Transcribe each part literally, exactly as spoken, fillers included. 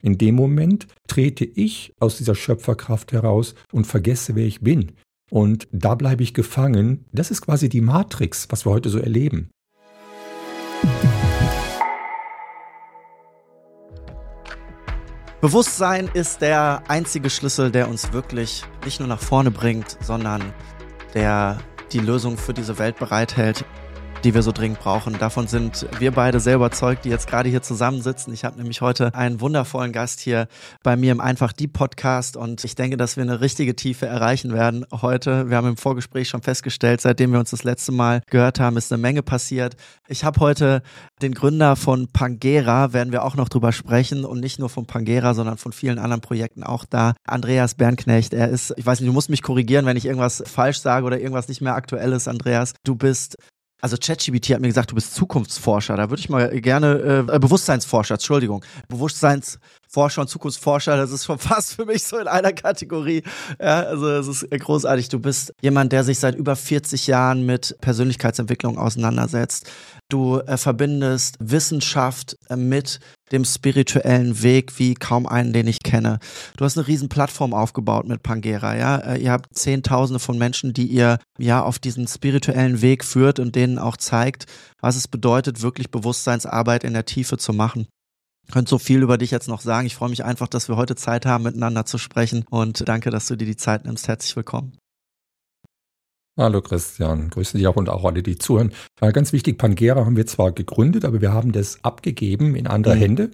In dem Moment trete ich aus dieser Schöpferkraft heraus und vergesse, wer ich bin. Und da bleibe ich gefangen. Das ist quasi die Matrix, was wir heute so erleben. Bewusstsein ist der einzige Schlüssel, der uns wirklich nicht nur nach vorne bringt, sondern der die Lösung für diese Welt bereithält, die wir so dringend brauchen. Davon sind wir beide sehr überzeugt, die jetzt gerade hier zusammensitzen. Ich habe nämlich heute einen wundervollen Gast hier bei mir im Einfach Die Podcast und ich denke, dass wir eine richtige Tiefe erreichen werden heute. Wir haben im Vorgespräch schon festgestellt, seitdem wir uns das letzte Mal gehört haben, ist eine Menge passiert. Ich habe heute den Gründer von Pangera, werden wir auch noch drüber sprechen und nicht nur von Pangera, sondern von vielen anderen Projekten auch da. Andreas Bernknecht, er ist, ich weiß nicht, du musst mich korrigieren, wenn ich irgendwas falsch sage oder irgendwas nicht mehr aktuell ist, Andreas. Du bist Also ChatGPT hat mir gesagt, du bist Zukunftsforscher. Da würde ich mal gerne, äh, Bewusstseinsforscher, Entschuldigung. Bewusstseinsforscher und Zukunftsforscher, das ist schon fast für mich so in einer Kategorie. Ja, also es ist großartig. Du bist jemand, der sich seit über vierzig Jahren mit Persönlichkeitsentwicklung auseinandersetzt. Du äh, verbindest Wissenschaft äh, mit dem spirituellen Weg wie kaum einen, den ich kenne. Du hast eine riesen Plattform aufgebaut mit Pangera, ja. Äh, ihr habt Zehntausende von Menschen, die ihr ja auf diesen spirituellen Weg führt und denen auch zeigt, was es bedeutet, wirklich Bewusstseinsarbeit in der Tiefe zu machen. Ich könnte so viel über dich jetzt noch sagen. Ich freue mich einfach, dass wir heute Zeit haben, miteinander zu sprechen und danke, dass du dir die Zeit nimmst. Herzlich willkommen. Hallo Christian, grüße dich auch und auch alle, die zuhören. Äh, ganz wichtig, Pangera haben wir zwar gegründet, aber wir haben das abgegeben in andere mhm. Hände.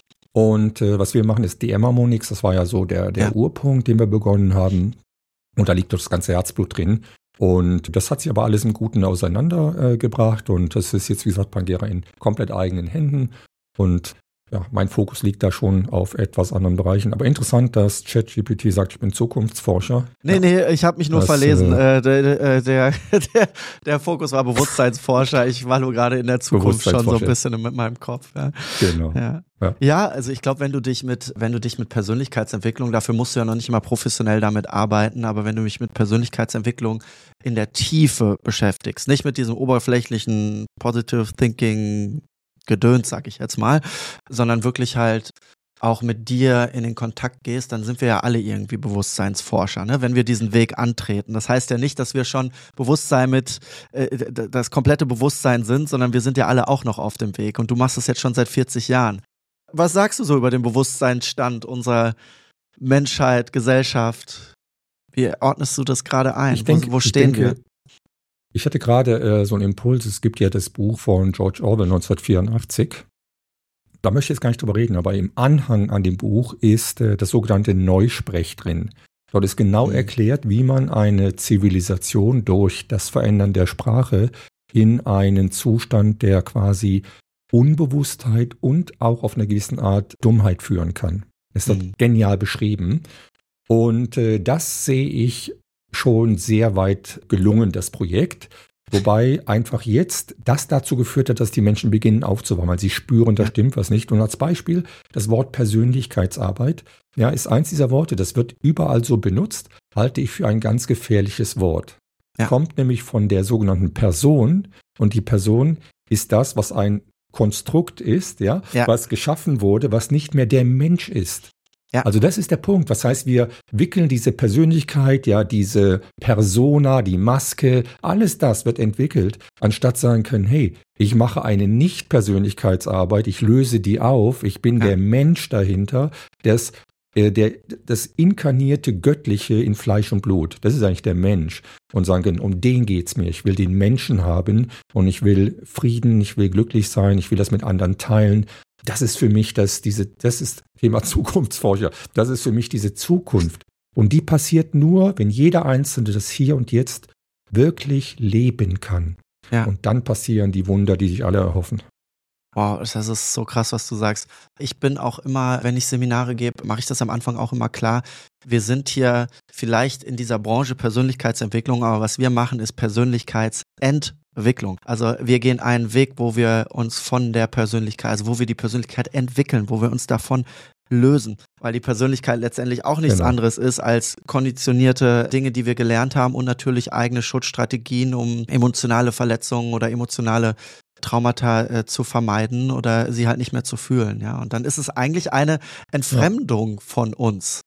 Und äh, was wir machen, ist D M-Harmonix. Das war ja so der, der ja. Urpunkt, den wir begonnen haben. Und da liegt das ganze Herzblut drin. Und das hat sich aber alles im Guten auseinandergebracht. Äh, und das ist jetzt, wie gesagt, Pangera in komplett eigenen Händen. Und ja, mein Fokus liegt da schon auf etwas anderen Bereichen. Aber interessant, dass ChatGPT sagt, ich bin Zukunftsforscher. Nee, ja. nee, ich habe mich nur das, verlesen. Äh, der, der, der, der Fokus war Bewusstseinsforscher. Ich war nur gerade in der Zukunft schon so ein bisschen mit meinem Kopf. Ja. Genau. Ja. Ja. ja, also ich glaube, wenn du dich mit, wenn du dich mit Persönlichkeitsentwicklung, dafür musst du ja noch nicht immer professionell damit arbeiten, aber wenn du mich mit Persönlichkeitsentwicklung in der Tiefe beschäftigst, nicht mit diesem oberflächlichen Positive Thinking Gedöns, sag ich jetzt mal, sondern wirklich halt auch mit dir in den Kontakt gehst, dann sind wir ja alle irgendwie Bewusstseinsforscher, ne? Wenn wir diesen Weg antreten. Das heißt ja nicht, dass wir schon Bewusstsein mit, äh, das komplette Bewusstsein sind, sondern wir sind ja alle auch noch auf dem Weg und du machst das jetzt schon seit vierzig Jahren. Was sagst du so über den Bewusstseinsstand unserer Menschheit, Gesellschaft? Wie ordnest du das gerade ein? Ich denke, wo, wo stehen ich denke, wir? Ich hatte gerade äh, so einen Impuls, es gibt ja das Buch von George Orwell neunzehnhundertvierundachtzig. Da möchte ich jetzt gar nicht drüber reden, aber im Anhang an dem Buch ist äh, das sogenannte Neusprech drin. Dort ist genau mhm. erklärt, wie man eine Zivilisation durch das Verändern der Sprache in einen Zustand der quasi Unbewusstheit und auch auf eine gewisse Art Dummheit führen kann. Das ist mhm. dort genial beschrieben. Und äh, das sehe ich schon sehr weit gelungen, das Projekt. Wobei einfach jetzt das dazu geführt hat, dass die Menschen beginnen aufzuwachen, weil sie spüren, da stimmt was nicht. Und als Beispiel, das Wort Persönlichkeitsarbeit, ja, ist eins dieser Worte, das wird überall so benutzt, halte ich für ein ganz gefährliches Wort. Ja. Kommt nämlich von der sogenannten Person und die Person ist das, was ein Konstrukt ist, ja, ja. was geschaffen wurde, was nicht mehr der Mensch ist. Ja. Also das ist der Punkt. Das heißt, wir wickeln diese Persönlichkeit, ja, diese Persona, die Maske, alles das wird entwickelt, anstatt sagen können, hey, ich mache eine Nicht-Persönlichkeitsarbeit, ich löse die auf, ich bin ja. der Mensch dahinter, das, äh, der, das inkarnierte Göttliche in Fleisch und Blut. Das ist eigentlich der Mensch. Und sagen, um den geht's mir. Ich will den Menschen haben und ich will Frieden, ich will glücklich sein, ich will das mit anderen teilen. Das ist für mich das, diese, das ist Thema Zukunftsforscher. Das ist für mich diese Zukunft. Und die passiert nur, wenn jeder Einzelne das Hier und Jetzt wirklich leben kann. Ja. Und dann passieren die Wunder, die sich alle erhoffen. Wow, das ist so krass, was du sagst. Ich bin auch immer, wenn ich Seminare gebe, mache ich das am Anfang auch immer klar. Wir sind hier vielleicht in dieser Branche Persönlichkeitsentwicklung, aber was wir machen, ist Persönlichkeitsentwicklung. Also wir gehen einen Weg, wo wir uns von der Persönlichkeit, also wo wir die Persönlichkeit entwickeln, wo wir uns davon lösen, weil die Persönlichkeit letztendlich auch nichts genau. anderes ist als konditionierte Dinge, die wir gelernt haben und natürlich eigene Schutzstrategien, um emotionale Verletzungen oder emotionale Traumata äh, zu vermeiden oder sie halt nicht mehr zu fühlen. Ja, und dann ist es eigentlich eine Entfremdung ja. von uns.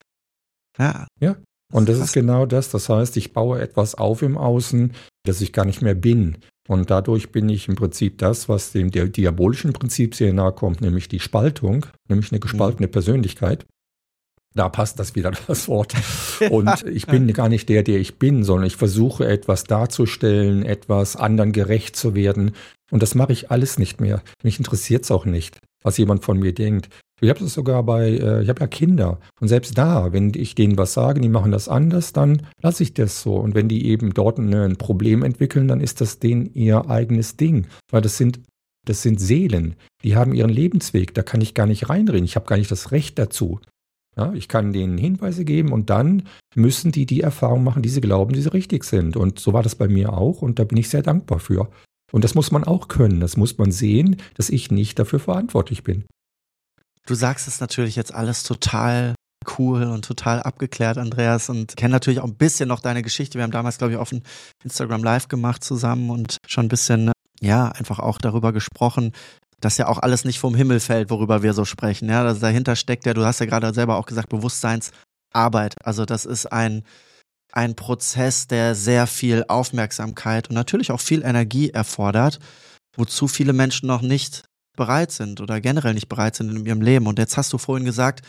Ja. Ja. Und das ist genau das. Das heißt, ich baue etwas auf im Außen, das ich gar nicht mehr bin. Und dadurch bin ich im Prinzip das, was dem der diabolischen Prinzip sehr nahe kommt, nämlich die Spaltung, nämlich eine gespaltene Persönlichkeit. Da passt das wieder, das Wort. Und ich bin gar nicht der, der ich bin, sondern ich versuche etwas darzustellen, etwas anderen gerecht zu werden. Und das mache ich alles nicht mehr. Mich interessiert es auch nicht, was jemand von mir denkt. Ich habe das sogar bei, äh, ich habe ja Kinder. Und selbst da, wenn ich denen was sage, die machen das anders, dann lasse ich das so. Und wenn die eben dort ein, ein Problem entwickeln, dann ist das denen ihr eigenes Ding. Weil das sind, das sind Seelen, die haben ihren Lebensweg. Da kann ich gar nicht reinreden. Ich habe gar nicht das Recht dazu. Ja, ich kann denen Hinweise geben und dann müssen die die Erfahrung machen, die sie glauben, die sie richtig sind. Und so war das bei mir auch und da bin ich sehr dankbar für. Und das muss man auch können. Das muss man sehen, dass ich nicht dafür verantwortlich bin. Du sagst es natürlich jetzt alles total cool und total abgeklärt, Andreas, und kenne natürlich auch ein bisschen noch deine Geschichte. Wir haben damals, glaube ich, auf ein Instagram Live gemacht zusammen und schon ein bisschen, ja, einfach auch darüber gesprochen, dass ja auch alles nicht vom Himmel fällt, worüber wir so sprechen. Ja, also dahinter steckt ja, du hast ja gerade selber auch gesagt, Bewusstseinsarbeit. Also das ist ein, ein Prozess, der sehr viel Aufmerksamkeit und natürlich auch viel Energie erfordert, wozu viele Menschen noch nicht bereit sind oder generell nicht bereit sind in ihrem Leben. Und jetzt hast du vorhin gesagt,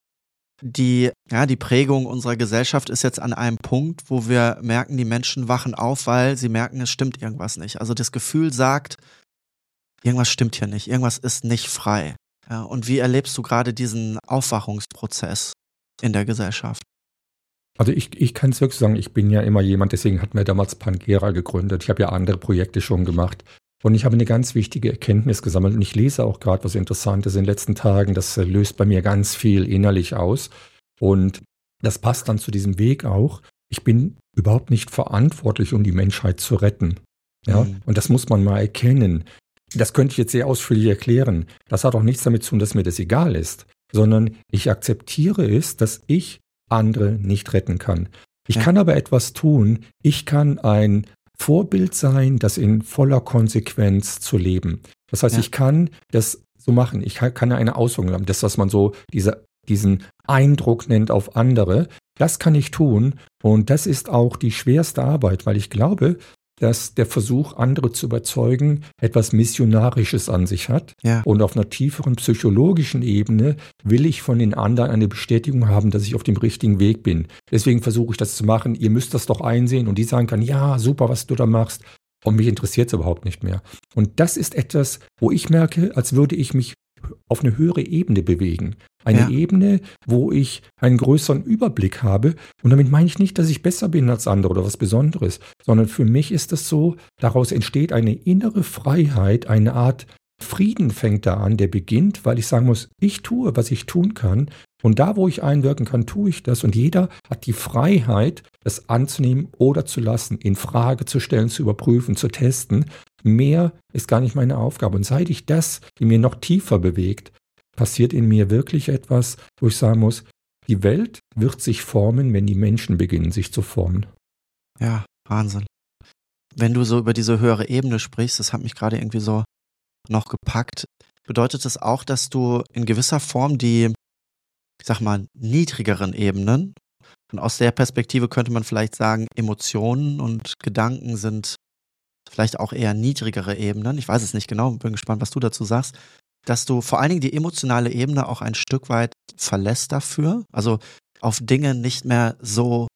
die, ja, die Prägung unserer Gesellschaft ist jetzt an einem Punkt, wo wir merken, die Menschen wachen auf, weil sie merken, es stimmt irgendwas nicht. Also das Gefühl sagt, irgendwas stimmt hier nicht, irgendwas ist nicht frei. Ja, und wie erlebst du gerade diesen Aufwachungsprozess in der Gesellschaft? Also ich, ich kann es wirklich sagen, ich bin ja immer jemand, deswegen hatten wir damals Pangera gegründet. Ich habe ja andere Projekte schon gemacht. Und ich habe eine ganz wichtige Erkenntnis gesammelt und ich lese auch gerade was Interessantes in den letzten Tagen. Das löst bei mir ganz viel innerlich aus und das passt dann zu diesem Weg auch. Ich bin überhaupt nicht verantwortlich, um die Menschheit zu retten. Ja? Mhm. Und das muss man mal erkennen. Das könnte ich jetzt sehr ausführlich erklären. Das hat auch nichts damit zu tun, dass mir das egal ist, sondern ich akzeptiere es, dass ich andere nicht retten kann. Ich ja. kann aber etwas tun. Ich kann ein Vorbild sein, das in voller Konsequenz zu leben. Das heißt, ja. ich kann das so machen. Ich kann eine Auswirkung haben. Das, was man so diese, diesen Eindruck nennt auf andere, das kann ich tun. Und das ist auch die schwerste Arbeit, weil ich glaube, dass der Versuch, andere zu überzeugen, etwas Missionarisches an sich hat. Ja. Und auf einer tieferen psychologischen Ebene will ich von den anderen eine Bestätigung haben, dass ich auf dem richtigen Weg bin. Deswegen versuche ich das zu machen. Ihr müsst das doch einsehen. Und die sagen kann, ja, super, was du da machst. Und mich interessiert es überhaupt nicht mehr. Und das ist etwas, wo ich merke, als würde ich mich auf eine höhere Ebene bewegen. Eine ja. Ebene, wo ich einen größeren Überblick habe. Und damit meine ich nicht, dass ich besser bin als andere oder was Besonderes, sondern für mich ist es so, daraus entsteht eine innere Freiheit, eine Art Frieden fängt da an, der beginnt, weil ich sagen muss, ich tue, was ich tun kann. Und da, wo ich einwirken kann, tue ich das. Und jeder hat die Freiheit, das anzunehmen oder zu lassen, in Frage zu stellen, zu überprüfen, zu testen. Mehr ist gar nicht meine Aufgabe. Und seit ich das, die mir noch tiefer bewegt, passiert in mir wirklich etwas, wo ich sagen muss, die Welt wird sich formen, wenn die Menschen beginnen, sich zu formen. Ja, Wahnsinn. Wenn du so über diese höhere Ebene sprichst, das hat mich gerade irgendwie so noch gepackt, bedeutet das auch, dass du in gewisser Form die, ich sag mal, niedrigeren Ebenen, und aus der Perspektive könnte man vielleicht sagen, Emotionen und Gedanken sind vielleicht auch eher niedrigere Ebenen, ich weiß es nicht genau, bin gespannt, was du dazu sagst, dass du vor allen Dingen die emotionale Ebene auch ein Stück weit verlässt dafür, also auf Dinge nicht mehr so,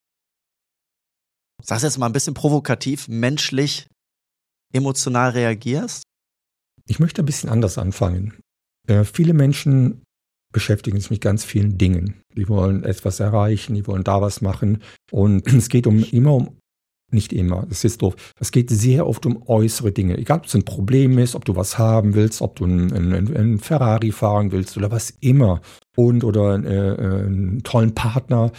ich sag's jetzt mal ein bisschen provokativ, menschlich, emotional reagierst? Ich möchte ein bisschen anders anfangen. Äh, viele Menschen beschäftigen sich mit ganz vielen Dingen. Die wollen etwas erreichen, die wollen da was machen. Und es geht um immer um, nicht immer, das ist doof, es geht sehr oft um äußere Dinge. Egal, ob es ein Problem ist, ob du was haben willst, ob du einen, einen, einen Ferrari fahren willst oder was immer. Und oder äh, einen tollen Partner.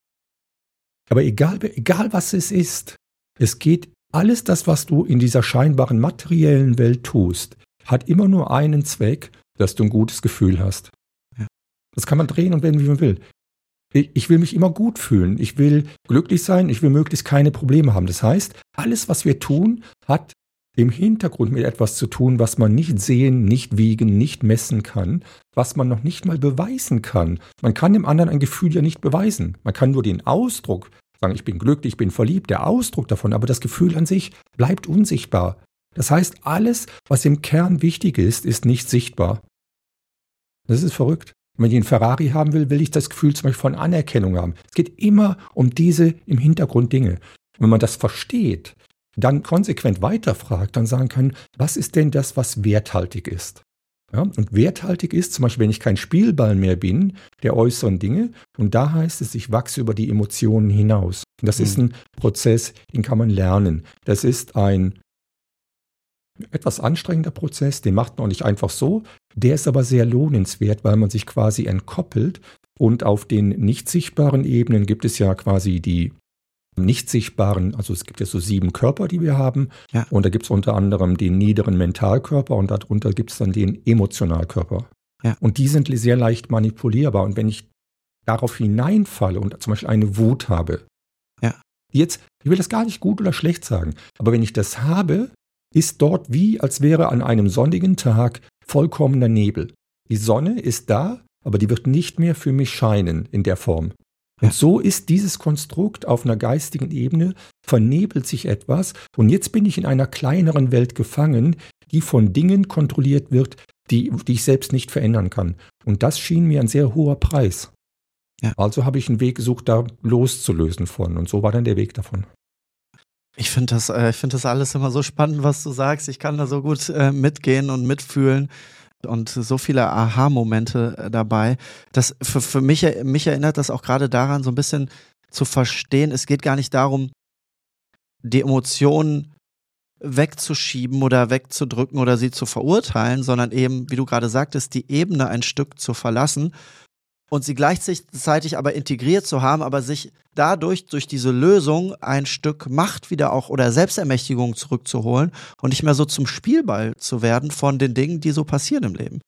Aber egal, egal was es ist, es geht, alles das, was du in dieser scheinbaren materiellen Welt tust, hat immer nur einen Zweck, dass du ein gutes Gefühl hast. Ja. Das kann man drehen und wenden, wie man will. Ich, ich will mich immer gut fühlen. Ich will glücklich sein. Ich will möglichst keine Probleme haben. Das heißt, alles, was wir tun, hat im Hintergrund mit etwas zu tun, was man nicht sehen, nicht wiegen, nicht messen kann, was man noch nicht mal beweisen kann. Man kann dem anderen ein Gefühl ja nicht beweisen. Man kann nur den Ausdruck sagen, ich bin glücklich, ich bin verliebt, der Ausdruck davon, aber das Gefühl an sich bleibt unsichtbar. Das heißt, alles, was im Kern wichtig ist, ist nicht sichtbar. Das ist verrückt. Wenn ich einen Ferrari haben will, will ich das Gefühl zum Beispiel von Anerkennung haben. Es geht immer um diese im Hintergrund Dinge. Und wenn man das versteht, dann konsequent weiterfragt, dann sagen kann, was ist denn das, was werthaltig ist? Ja, und werthaltig ist zum Beispiel, wenn ich kein Spielball mehr bin der äußeren Dinge. Und da heißt es, ich wachse über die Emotionen hinaus. Und das mhm. ist ein Prozess, den kann man lernen. Das ist ein etwas anstrengender Prozess, den macht man nicht einfach so. Der ist aber sehr lohnenswert, weil man sich quasi entkoppelt. Und auf den nicht sichtbaren Ebenen gibt es ja quasi die nicht sichtbaren, also es gibt ja so sieben Körper, die wir haben. Ja. Und da gibt es unter anderem den niederen Mentalkörper und darunter gibt es dann den Emotionalkörper. Ja. Und die sind sehr leicht manipulierbar. Und wenn ich darauf hineinfalle und zum Beispiel eine Wut habe, ja. jetzt, ich will das gar nicht gut oder schlecht sagen, aber wenn ich das habe, ist dort wie, als wäre an einem sonnigen Tag vollkommener Nebel. Die Sonne ist da, aber die wird nicht mehr für mich scheinen in der Form. Und so ist dieses Konstrukt auf einer geistigen Ebene, vernebelt sich etwas und jetzt bin ich in einer kleineren Welt gefangen, die von Dingen kontrolliert wird, die, die ich selbst nicht verändern kann. Und das schien mir ein sehr hoher Preis. Ja. Also habe ich einen Weg gesucht, da loszulösen von und so war dann der Weg davon. Ich finde das, äh, ich finde das alles immer so spannend, was du sagst. Ich kann da so gut äh, mitgehen und mitfühlen. Und so viele Aha-Momente dabei. Das für, für mich, mich erinnert das auch gerade daran, so ein bisschen zu verstehen, es geht gar nicht darum, die Emotionen wegzuschieben oder wegzudrücken oder sie zu verurteilen, sondern eben, wie du gerade sagtest, die Ebene ein Stück zu verlassen und sie gleichzeitig aber integriert zu haben, aber sich dadurch, durch diese Lösung, ein Stück Macht wieder auch oder Selbstermächtigung zurückzuholen und nicht mehr so zum Spielball zu werden von den Dingen, die so passieren im Leben.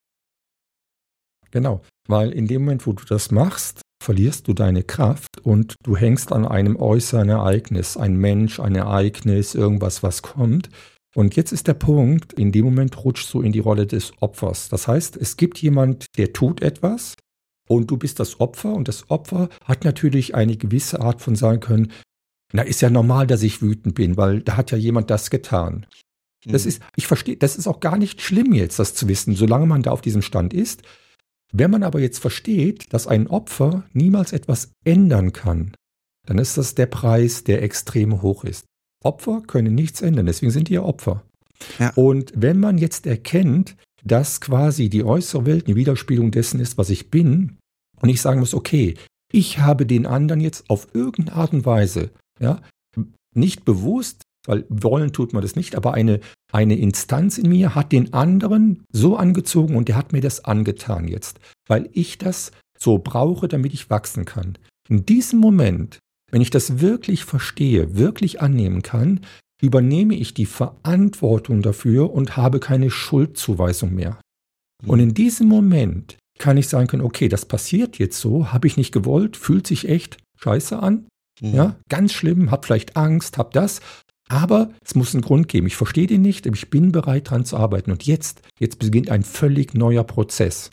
Genau, weil in dem Moment, wo du das machst, verlierst du deine Kraft und du hängst an einem äußeren Ereignis, ein Mensch, ein Ereignis, irgendwas, was kommt. Und jetzt ist der Punkt, in dem Moment rutschst du in die Rolle des Opfers. Das heißt, es gibt jemand, der tut etwas, und du bist das Opfer und das Opfer hat natürlich eine gewisse Art von sagen können, na, ist ja normal, dass ich wütend bin, weil da hat ja jemand das getan. Mhm. Das ist, ich verstehe, das ist auch gar nicht schlimm jetzt, das zu wissen, solange man da auf diesem Stand ist. Wenn man aber jetzt versteht, dass ein Opfer niemals etwas ändern kann, dann ist das der Preis, der extrem hoch ist. Opfer können nichts ändern, deswegen sind die ja Opfer. Ja. Und wenn man jetzt erkennt, dass quasi die äußere Welt eine Widerspiegelung dessen ist, was ich bin, und ich sagen muss, okay, ich habe den anderen jetzt auf irgendeine Art und Weise, ja, nicht bewusst, weil wollen tut man das nicht, aber eine, eine Instanz in mir hat den anderen so angezogen und der hat mir das angetan jetzt, weil ich das so brauche, damit ich wachsen kann. In diesem Moment, wenn ich das wirklich verstehe, wirklich annehmen kann, übernehme ich die Verantwortung dafür und habe keine Schuldzuweisung mehr. Und in diesem Moment kann ich sagen können, okay, das passiert jetzt so, habe ich nicht gewollt, fühlt sich echt scheiße an, mhm. ja, ganz schlimm, habe vielleicht Angst, habe das, aber es muss einen Grund geben. Ich verstehe den nicht, aber ich bin bereit, daran zu arbeiten. Und jetzt, jetzt beginnt ein völlig neuer Prozess.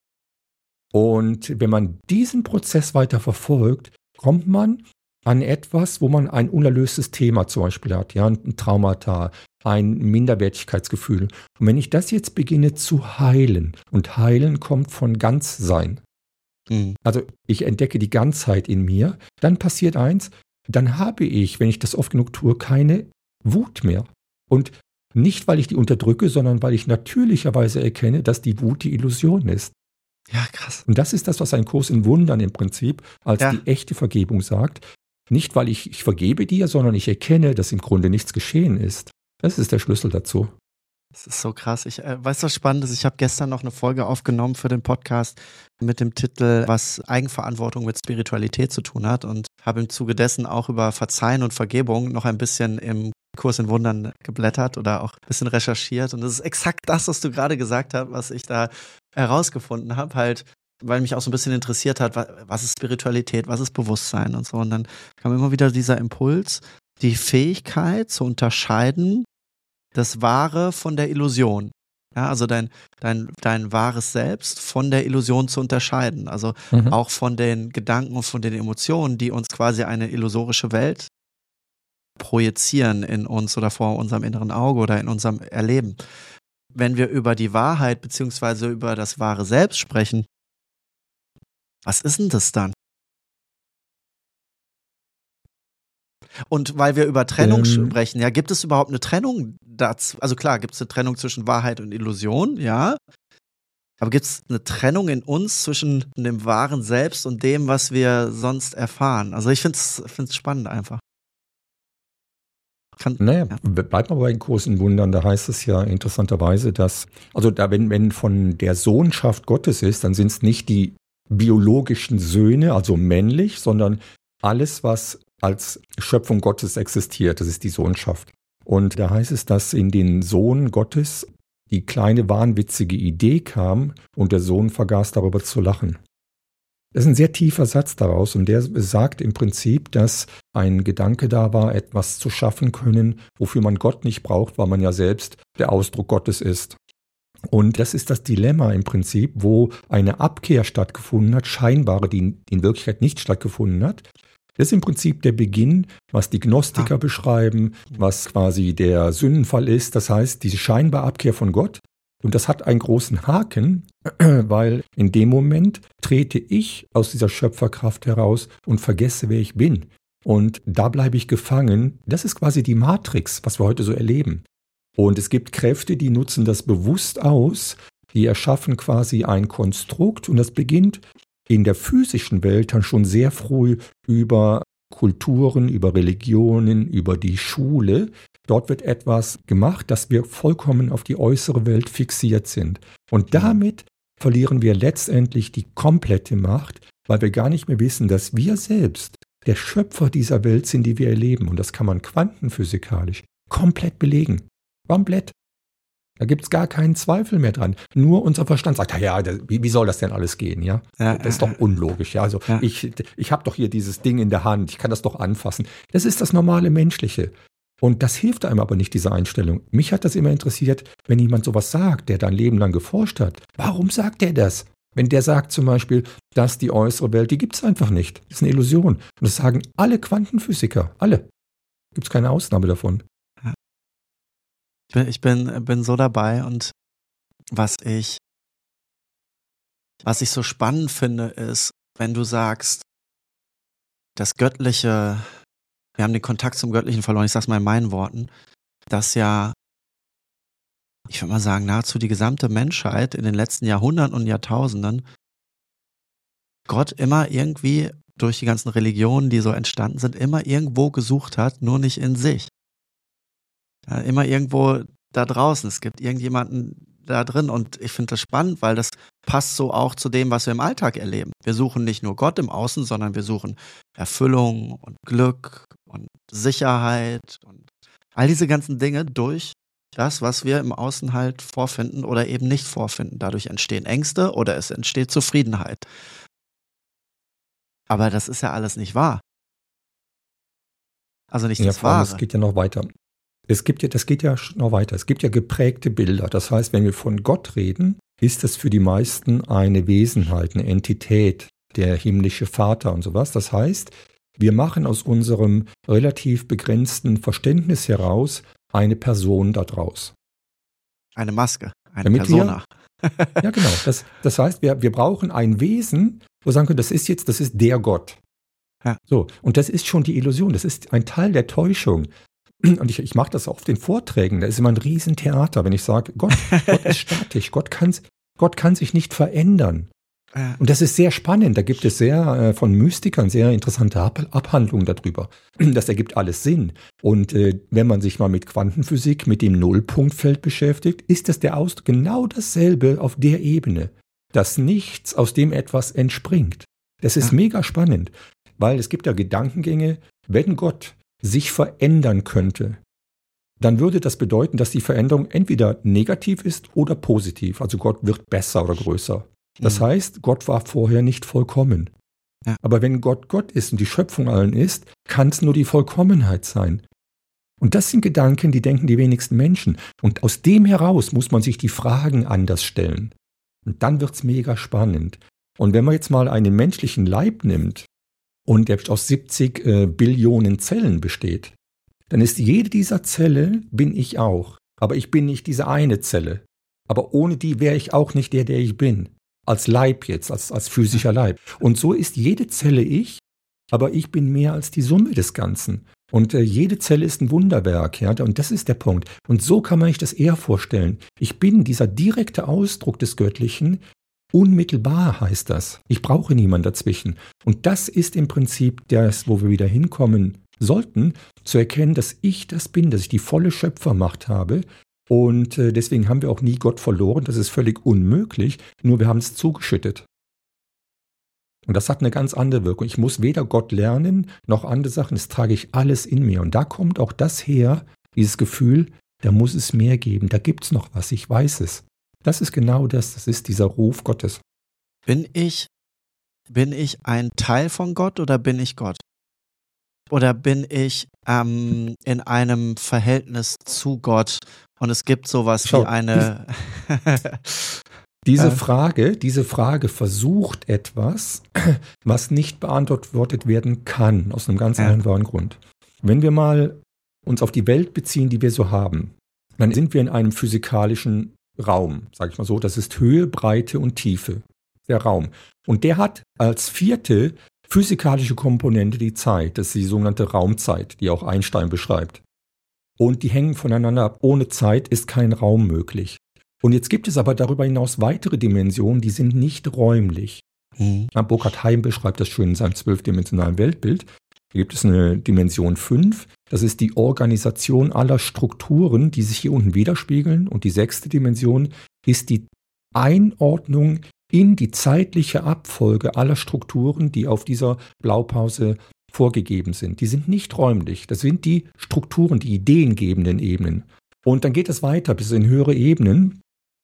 Und wenn man diesen Prozess weiter verfolgt, kommt man an etwas, wo man ein unerlöstes Thema zum Beispiel hat, ja, ein Traumata, ein Minderwertigkeitsgefühl. Und wenn ich das jetzt beginne zu heilen, und heilen kommt von Ganzsein, mhm. also ich entdecke die Ganzheit in mir, dann passiert eins, dann habe ich, wenn ich das oft genug tue, keine Wut mehr. Und nicht, weil ich die unterdrücke, sondern weil ich natürlicherweise erkenne, dass die Wut die Illusion ist. Ja, krass. Und das ist das, was ein Kurs in Wundern im Prinzip als ja. die echte Vergebung sagt. Nicht, weil ich, ich vergebe dir, sondern ich erkenne, dass im Grunde nichts geschehen ist. Das ist der Schlüssel dazu. Das ist so krass. Ich äh, weiß, was spannend ist. Ich habe gestern noch eine Folge aufgenommen für den Podcast mit dem Titel, was Eigenverantwortung mit Spiritualität zu tun hat und habe im Zuge dessen auch über Verzeihen und Vergebung noch ein bisschen im Kurs in Wundern geblättert oder auch ein bisschen recherchiert. Und das ist exakt das, was du gerade gesagt hast, was ich da herausgefunden habe, halt, weil mich auch so ein bisschen interessiert hat, was ist Spiritualität, was ist Bewusstsein und so. Und dann kam immer wieder dieser Impuls, die Fähigkeit zu unterscheiden, das Wahre von der Illusion. Ja, also dein, dein, dein wahres Selbst von der Illusion zu unterscheiden. Also mhm. auch von den Gedanken und von den Emotionen, die uns quasi eine illusorische Welt projizieren in uns oder vor unserem inneren Auge oder in unserem Erleben. Wenn wir über die Wahrheit beziehungsweise über das wahre Selbst sprechen, was ist denn das dann? Und weil wir über Trennung ähm. sprechen, ja, gibt es überhaupt eine Trennung dazu? Also klar, gibt es eine Trennung zwischen Wahrheit und Illusion, ja. Aber gibt es eine Trennung in uns zwischen dem wahren Selbst und dem, was wir sonst erfahren? Also ich finde es spannend einfach. Kann, naja, ja. Bleibt mal bei den großen Wundern, da heißt es ja interessanterweise, dass, also da, wenn, wenn von der Sohnschaft Gottes ist, dann sind es nicht die biologischen Söhne, also männlich, sondern alles, was als Schöpfung Gottes existiert, das ist die Sohnschaft. Und da heißt es, dass in den Sohn Gottes die kleine wahnwitzige Idee kam und der Sohn vergaß darüber zu lachen. Das ist ein sehr tiefer Satz daraus und der sagt im Prinzip, dass ein Gedanke da war, etwas zu schaffen können, wofür man Gott nicht braucht, weil man ja selbst der Ausdruck Gottes ist. Und das ist das Dilemma im Prinzip, wo eine Abkehr stattgefunden hat, scheinbare, die in Wirklichkeit nicht stattgefunden hat. Das ist im Prinzip der Beginn, was die Gnostiker ah. beschreiben, was quasi der Sündenfall ist. Das heißt, diese scheinbare Abkehr von Gott. Und das hat einen großen Haken, weil in dem Moment trete ich aus dieser Schöpferkraft heraus und vergesse, wer ich bin. Und da bleibe ich gefangen. Das ist quasi die Matrix, was wir heute so erleben. Und es gibt Kräfte, die nutzen das bewusst aus. Die erschaffen quasi ein Konstrukt und das beginnt in der physischen Welt dann schon sehr früh über Kulturen, über Religionen, über die Schule. Dort wird etwas gemacht, dass wir vollkommen auf die äußere Welt fixiert sind. Und damit verlieren wir letztendlich die komplette Macht, weil wir gar nicht mehr wissen, dass wir selbst der Schöpfer dieser Welt sind, die wir erleben. Und das kann man quantenphysikalisch komplett belegen. Komplett. Da gibt es gar keinen Zweifel mehr dran. Nur unser Verstand sagt, ja, wie, wie soll das denn alles gehen? Ja, ja das ist doch unlogisch. Ja, also ja. ich, ich habe doch hier dieses Ding in der Hand, ich kann das doch anfassen. Das ist das normale Menschliche. Und das hilft einem aber nicht, diese Einstellung. Mich hat das immer interessiert, wenn jemand sowas sagt, der da ein Leben lang geforscht hat. Warum sagt der das? Wenn der sagt zum Beispiel, dass die äußere Welt, die gibt es einfach nicht. Das ist eine Illusion. Und das sagen alle Quantenphysiker, alle. Gibt es keine Ausnahme davon. Ich bin, ich bin, bin so dabei und was ich, was ich so spannend finde, ist, wenn du sagst, das Göttliche, wir haben den Kontakt zum Göttlichen verloren, ich sag's mal in meinen Worten, dass ja, ich würde mal sagen, nahezu die gesamte Menschheit in den letzten Jahrhunderten und Jahrtausenden Gott immer irgendwie durch die ganzen Religionen, die so entstanden sind, immer irgendwo gesucht hat, nur nicht in sich. Ja, immer irgendwo da draußen. Es gibt irgendjemanden da drin und ich finde das spannend, weil das passt so auch zu dem, was wir im Alltag erleben. Wir suchen nicht nur Gott im Außen, sondern wir suchen Erfüllung und Glück und Sicherheit und all diese ganzen Dinge durch das, was wir im Außen halt vorfinden oder eben nicht vorfinden. Dadurch entstehen Ängste oder es entsteht Zufriedenheit. Aber das ist ja alles nicht wahr. Also nicht das ja, Wahre. Es geht ja noch weiter. Es gibt ja, das geht ja noch weiter. Es gibt ja geprägte Bilder. Das heißt, wenn wir von Gott reden, ist das für die meisten eine Wesenheit, eine Entität, der himmlische Vater und sowas. Das heißt, wir machen aus unserem relativ begrenzten Verständnis heraus eine Person da draus. Eine Maske, eine Damit Persona. Wir, ja, genau. Das, das heißt, wir, wir brauchen ein Wesen, wo wir sagen können, das ist jetzt, das ist der Gott. Ja. So, und das ist schon die Illusion, das ist ein Teil der Täuschung. Und ich, ich mache das oft in Vorträgen, da ist immer ein Riesentheater, wenn ich sage, Gott, Gott ist statisch, Gott kann, Gott kann sich nicht verändern. Und das ist sehr spannend, da gibt es sehr äh, von Mystikern sehr interessante Ab- Abhandlungen darüber. Das ergibt alles Sinn. Und äh, wenn man sich mal mit Quantenphysik, mit dem Nullpunktfeld beschäftigt, ist das der Ausdruck genau dasselbe auf der Ebene, dass nichts aus dem etwas entspringt. Das ist ja. mega spannend, weil es gibt ja Gedankengänge, wenn Gott sich verändern könnte, dann würde das bedeuten, dass die Veränderung entweder negativ ist oder positiv. Also Gott wird besser oder größer. Das mhm. heißt, Gott war vorher nicht vollkommen. Ja. Aber wenn Gott Gott ist und die Schöpfung allen ist, kann es nur die Vollkommenheit sein. Und das sind Gedanken, die denken die wenigsten Menschen. Und aus dem heraus muss man sich die Fragen anders stellen. Und dann wird's mega spannend. Und wenn man jetzt mal einen menschlichen Leib nimmt und der aus siebzig äh, Billionen Zellen besteht, dann ist jede dieser Zelle, bin ich auch. Aber ich bin nicht diese eine Zelle. Aber ohne die wäre ich auch nicht der, der ich bin. Als Leib jetzt, als, als physischer Leib. Und so ist jede Zelle ich, aber ich bin mehr als die Summe des Ganzen. Und äh, jede Zelle ist ein Wunderwerk, ja, und das ist der Punkt. Und so kann man sich das eher vorstellen. Ich bin dieser direkte Ausdruck des Göttlichen, unmittelbar heißt das. Ich brauche niemanden dazwischen. Und das ist im Prinzip das, wo wir wieder hinkommen sollten, zu erkennen, dass ich das bin, dass ich die volle Schöpfermacht habe. Und äh, deswegen haben wir auch nie Gott verloren. Das ist völlig unmöglich, nur wir haben es zugeschüttet. Und das hat eine ganz andere Wirkung. Ich muss weder Gott lernen, noch andere Sachen. Das trage ich alles in mir. Und da kommt auch das her, dieses Gefühl, da muss es mehr geben. Da gibt es noch was, ich weiß es. Das ist genau das. Das ist dieser Ruf Gottes. Bin ich, bin ich ein Teil von Gott oder bin ich Gott? Oder bin ich ähm, in einem Verhältnis zu Gott und es gibt sowas Schau, wie eine... Diese Ja. Frage, diese Frage versucht etwas, was nicht beantwortet werden kann, aus einem ganz Ja. einfachen Grund. Wenn wir mal uns auf die Welt beziehen, die wir so haben, dann sind wir in einem physikalischen Raum, sage ich mal so. Das ist Höhe, Breite und Tiefe, der Raum. Und der hat als vierte physikalische Komponente die Zeit. Das ist die sogenannte Raumzeit, die auch Einstein beschreibt. Und die hängen voneinander ab. Ohne Zeit ist kein Raum möglich. Und jetzt gibt es aber darüber hinaus weitere Dimensionen, die sind nicht räumlich. Mhm. Ja, Burkhard Heim beschreibt das schön in seinem zwölfdimensionalen Weltbild. Da gibt es eine Dimension fünf, das ist die Organisation aller Strukturen, die sich hier unten widerspiegeln. Und die sechste Dimension ist die Einordnung in die zeitliche Abfolge aller Strukturen, die auf dieser Blaupause vorgegeben sind. Die sind nicht räumlich, das sind die Strukturen, die ideengebenden Ebenen. Und dann geht es weiter bis in höhere Ebenen.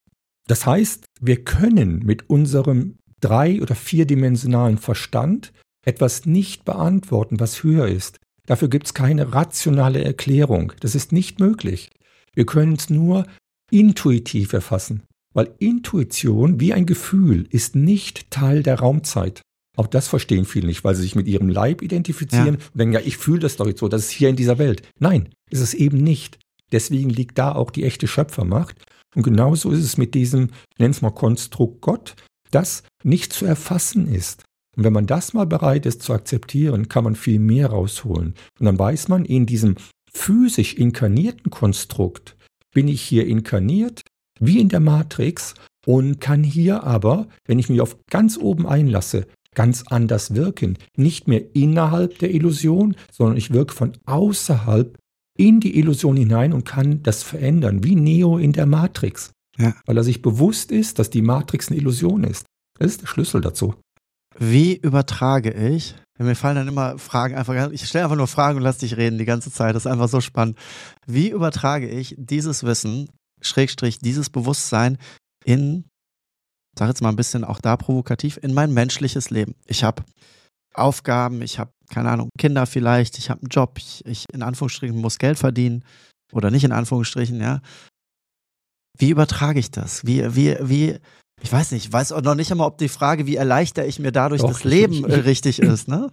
Das heißt, wir können mit unserem drei- oder vierdimensionalen Verstand etwas nicht beantworten, was höher ist. Dafür gibt es keine rationale Erklärung. Das ist nicht möglich. Wir können es nur intuitiv erfassen, weil Intuition wie ein Gefühl ist nicht Teil der Raumzeit. Auch das verstehen viele nicht, weil sie sich mit ihrem Leib identifizieren Ja. und denken, ja, ich fühle das doch jetzt so, das ist hier in dieser Welt. Nein, ist es eben nicht. Deswegen liegt da auch die echte Schöpfermacht. Und genauso ist es mit diesem, ich nenne es mal Konstrukt Gott, das nicht zu erfassen ist. Und wenn man das mal bereit ist zu akzeptieren, kann man viel mehr rausholen. Und dann weiß man, in diesem physisch inkarnierten Konstrukt bin ich hier inkarniert, wie in der Matrix, und kann hier aber, wenn ich mich auf ganz oben einlasse, ganz anders wirken. Nicht mehr innerhalb der Illusion, sondern ich wirke von außerhalb in die Illusion hinein und kann das verändern, wie Neo in der Matrix. Ja. Weil er sich bewusst ist, dass die Matrix eine Illusion ist. Das ist der Schlüssel dazu. Wie übertrage ich? Mir fallen dann immer Fragen einfach, ich stelle einfach nur Fragen und lass dich reden die ganze Zeit. Das ist einfach so spannend. Wie übertrage ich dieses Wissen, Schrägstrich, dieses Bewusstsein in, sag jetzt mal ein bisschen auch da provokativ, in mein menschliches Leben? Ich habe Aufgaben, ich habe, keine Ahnung, Kinder vielleicht, ich habe einen Job, ich, ich in Anführungsstrichen muss Geld verdienen oder nicht in Anführungsstrichen, ja. Wie übertrage ich das? Wie, wie, wie, ich weiß nicht, ich weiß auch noch nicht einmal, ob die Frage, wie erleichter ich mir dadurch Doch, das ich- Leben ich- äh, richtig ist, ne?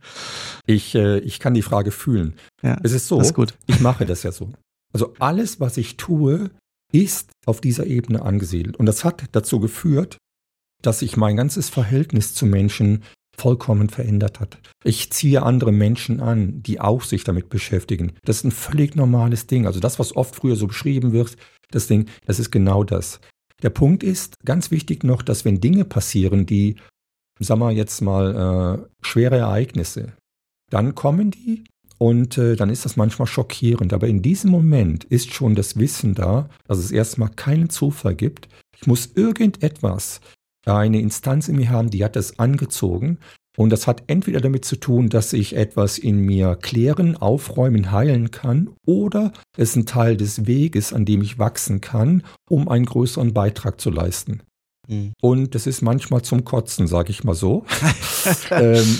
Ich, äh, ich kann die Frage fühlen. Ja, Es ist so, das ist gut. ich mache das ja so. Also alles, was ich tue, ist auf dieser Ebene angesiedelt. Und das hat dazu geführt, dass sich mein ganzes Verhältnis zu Menschen vollkommen verändert hat. Ich ziehe andere Menschen an, die auch sich damit beschäftigen. Das ist ein völlig normales Ding. Also das, was oft früher so beschrieben wird, das Ding, das ist genau das. Der Punkt ist, ganz wichtig noch, dass wenn Dinge passieren, die, sagen wir jetzt mal, äh, schwere Ereignisse, dann kommen die und äh, dann ist das manchmal schockierend. Aber in diesem Moment ist schon das Wissen da, dass es erstmal keinen Zufall gibt. Ich muss irgendetwas, eine Instanz in mir haben, die hat das angezogen. Und das hat entweder damit zu tun, dass ich etwas in mir klären, aufräumen, heilen kann, oder es ist ein Teil des Weges, an dem ich wachsen kann, um einen größeren Beitrag zu leisten. Mhm. Und das ist manchmal zum Kotzen, sage ich mal so. ähm,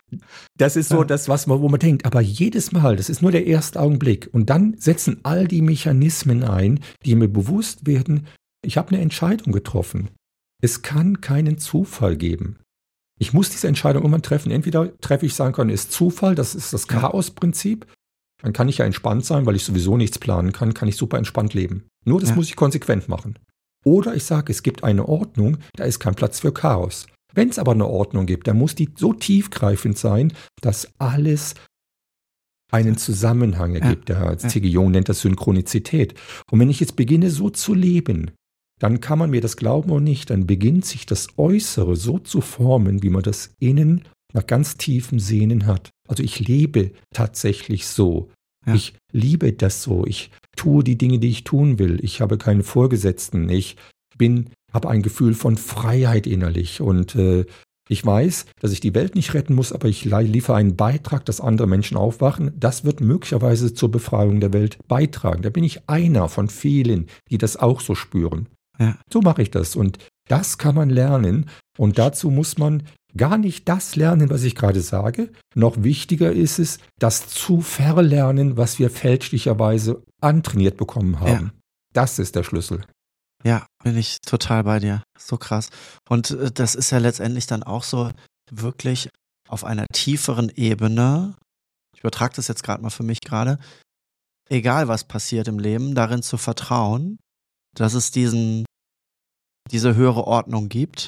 Das ist so ja. das, was man, wo man denkt, aber jedes Mal, das ist nur der erste Augenblick. Und dann setzen all die Mechanismen ein, die mir bewusst werden, ich habe eine Entscheidung getroffen. Es kann keinen Zufall geben. Ich muss diese Entscheidung irgendwann treffen. Entweder treffe ich sagen können, ist Zufall, das ist das Chaos-Prinzip. Dann kann ich ja entspannt sein, weil ich sowieso nichts planen kann, kann ich super entspannt leben. Nur das ja. muss ich konsequent machen. Oder ich sage, es gibt eine Ordnung, da ist kein Platz für Chaos. Wenn es aber eine Ordnung gibt, dann muss die so tiefgreifend sein, dass alles einen Zusammenhang ergibt. Der C G Jung nennt das Synchronizität. Und wenn ich jetzt beginne, so zu leben, dann kann man mir das glauben oder nicht, dann beginnt sich das Äußere so zu formen, wie man das innen nach ganz tiefem Sehnen hat. Also ich lebe tatsächlich so. Ja. Ich liebe das so. Ich tue die Dinge, die ich tun will. Ich habe keinen Vorgesetzten. Ich bin habe ein Gefühl von Freiheit innerlich und äh, ich weiß, dass ich die Welt nicht retten muss, aber ich liefere einen Beitrag, dass andere Menschen aufwachen. Das wird möglicherweise zur Befreiung der Welt beitragen. Da bin ich einer von vielen, die das auch so spüren. Ja. So mache ich das und das kann man lernen und dazu muss man gar nicht das lernen, was ich gerade sage. Noch wichtiger ist es, das zu verlernen, was wir fälschlicherweise antrainiert bekommen haben. Ja. Das ist der Schlüssel. Ja, bin ich total bei dir. So krass. Und äh, das ist ja letztendlich dann auch so wirklich auf einer tieferen Ebene, ich übertrage das jetzt gerade mal für mich gerade, egal was passiert im Leben, darin zu vertrauen, dass es diesen, diese höhere Ordnung gibt